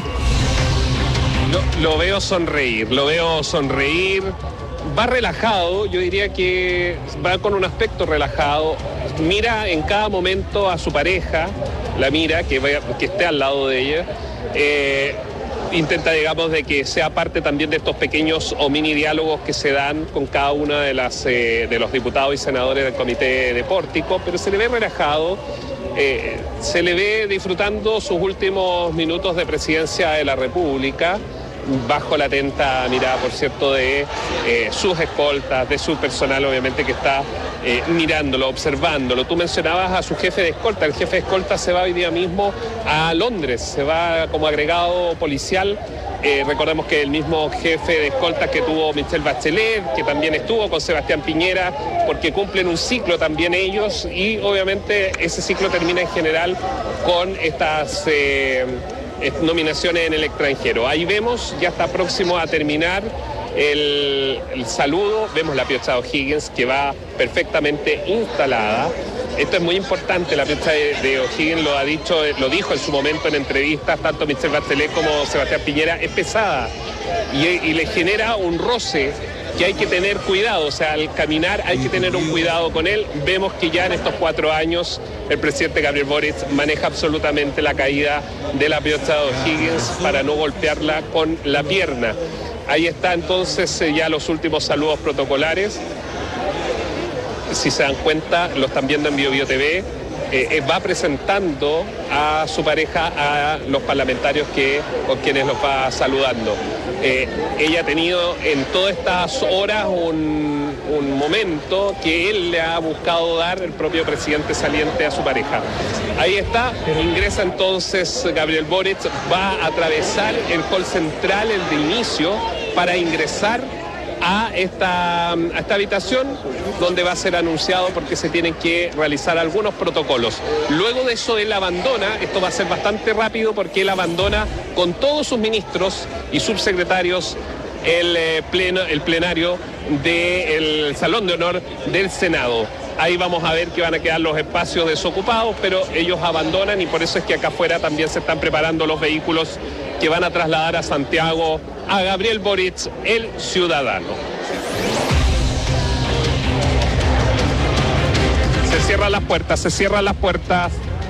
Lo, lo veo sonreír, lo veo sonreír, va relajado, yo diría que va con un aspecto relajado, mira en cada momento a su pareja, la mira, que, vaya, que esté al lado de ella, eh, intenta, digamos, de que sea parte también de estos pequeños o mini diálogos que se dan con cada una de las eh, de los diputados y senadores del comité de Pórtico, pero se le ve relajado. Eh, se le ve disfrutando sus últimos minutos de presidencia de la República, bajo la atenta mirada, por cierto, de eh, sus escoltas, de su personal, obviamente, que está eh, mirándolo, observándolo. Tú mencionabas a su jefe de escolta. El jefe de escolta se va hoy día mismo a Londres, se va como agregado policial. Eh, recordemos que el mismo jefe de escolta que tuvo Michelle Bachelet, que también estuvo con Sebastián Piñera, porque cumplen un ciclo también ellos, y obviamente ese ciclo termina en general con estas eh, nominaciones en el extranjero. Ahí vemos, ya está próximo a terminar el, el saludo, vemos la piocha de O'Higgins, que va perfectamente instalada. Esto es muy importante, la piocha de, de O'Higgins lo ha dicho, lo dijo en su momento en entrevistas, tanto Michelle Bachelet como Sebastián Piñera, es pesada y, y le genera un roce que hay que tener cuidado, o sea, al caminar hay que tener un cuidado con él. Vemos que ya en estos cuatro años el presidente Gabriel Boric maneja absolutamente la caída de la piocha de O'Higgins para no golpearla con la pierna. Ahí está entonces ya los últimos saludos protocolares. Si se dan cuenta, lo están viendo en Bio Bio T V, eh, va presentando a su pareja a los parlamentarios que, con quienes los va saludando. Eh, ella ha tenido en todas estas horas un, un momento que él le ha buscado dar, el propio presidente saliente, a su pareja. Ahí está, ingresa entonces Gabriel Boric, va a atravesar el hall central, el de inicio, para ingresar a esta, a esta habitación donde va a ser anunciado porque se tienen que realizar algunos protocolos. Luego de eso él abandona, esto va a ser bastante rápido porque él abandona con todos sus ministros y subsecretarios el, eh, pleno, el plenario del Salón de Honor del Senado. Ahí vamos a ver que van a quedar los espacios desocupados, pero ellos abandonan y por eso es que acá afuera también se están preparando los vehículos que van a trasladar a Santiago a Gabriel Boric, el ciudadano. Se cierran las puertas, se cierran las puertas.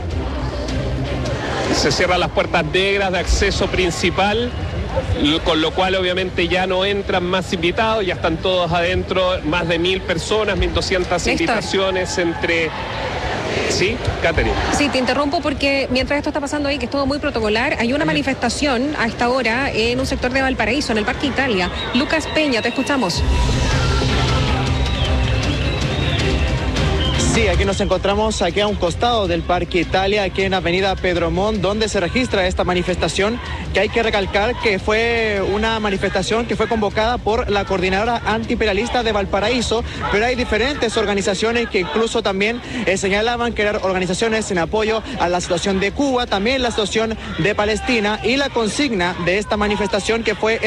Se cierran las puertas negras de acceso principal, con lo cual obviamente ya no entran más invitados, ya están todos adentro, más de mil personas, mil doscientas invitaciones entre... Sí, Catherine. Sí, te interrumpo porque mientras esto está pasando ahí, que es todo muy protocolar, hay una manifestación a esta hora en un sector de Valparaíso, en el Parque Italia. Lucas Peña, te escuchamos. Sí, aquí nos encontramos aquí a un costado del Parque Italia, aquí en Avenida Pedro Montt, donde se registra esta manifestación, que hay que recalcar que fue una manifestación que fue convocada por la Coordinadora Antiimperialista de Valparaíso, pero hay diferentes organizaciones que incluso también eh, señalaban que eran organizaciones en apoyo a la situación de Cuba, también la situación de Palestina, y la consigna de esta manifestación que fue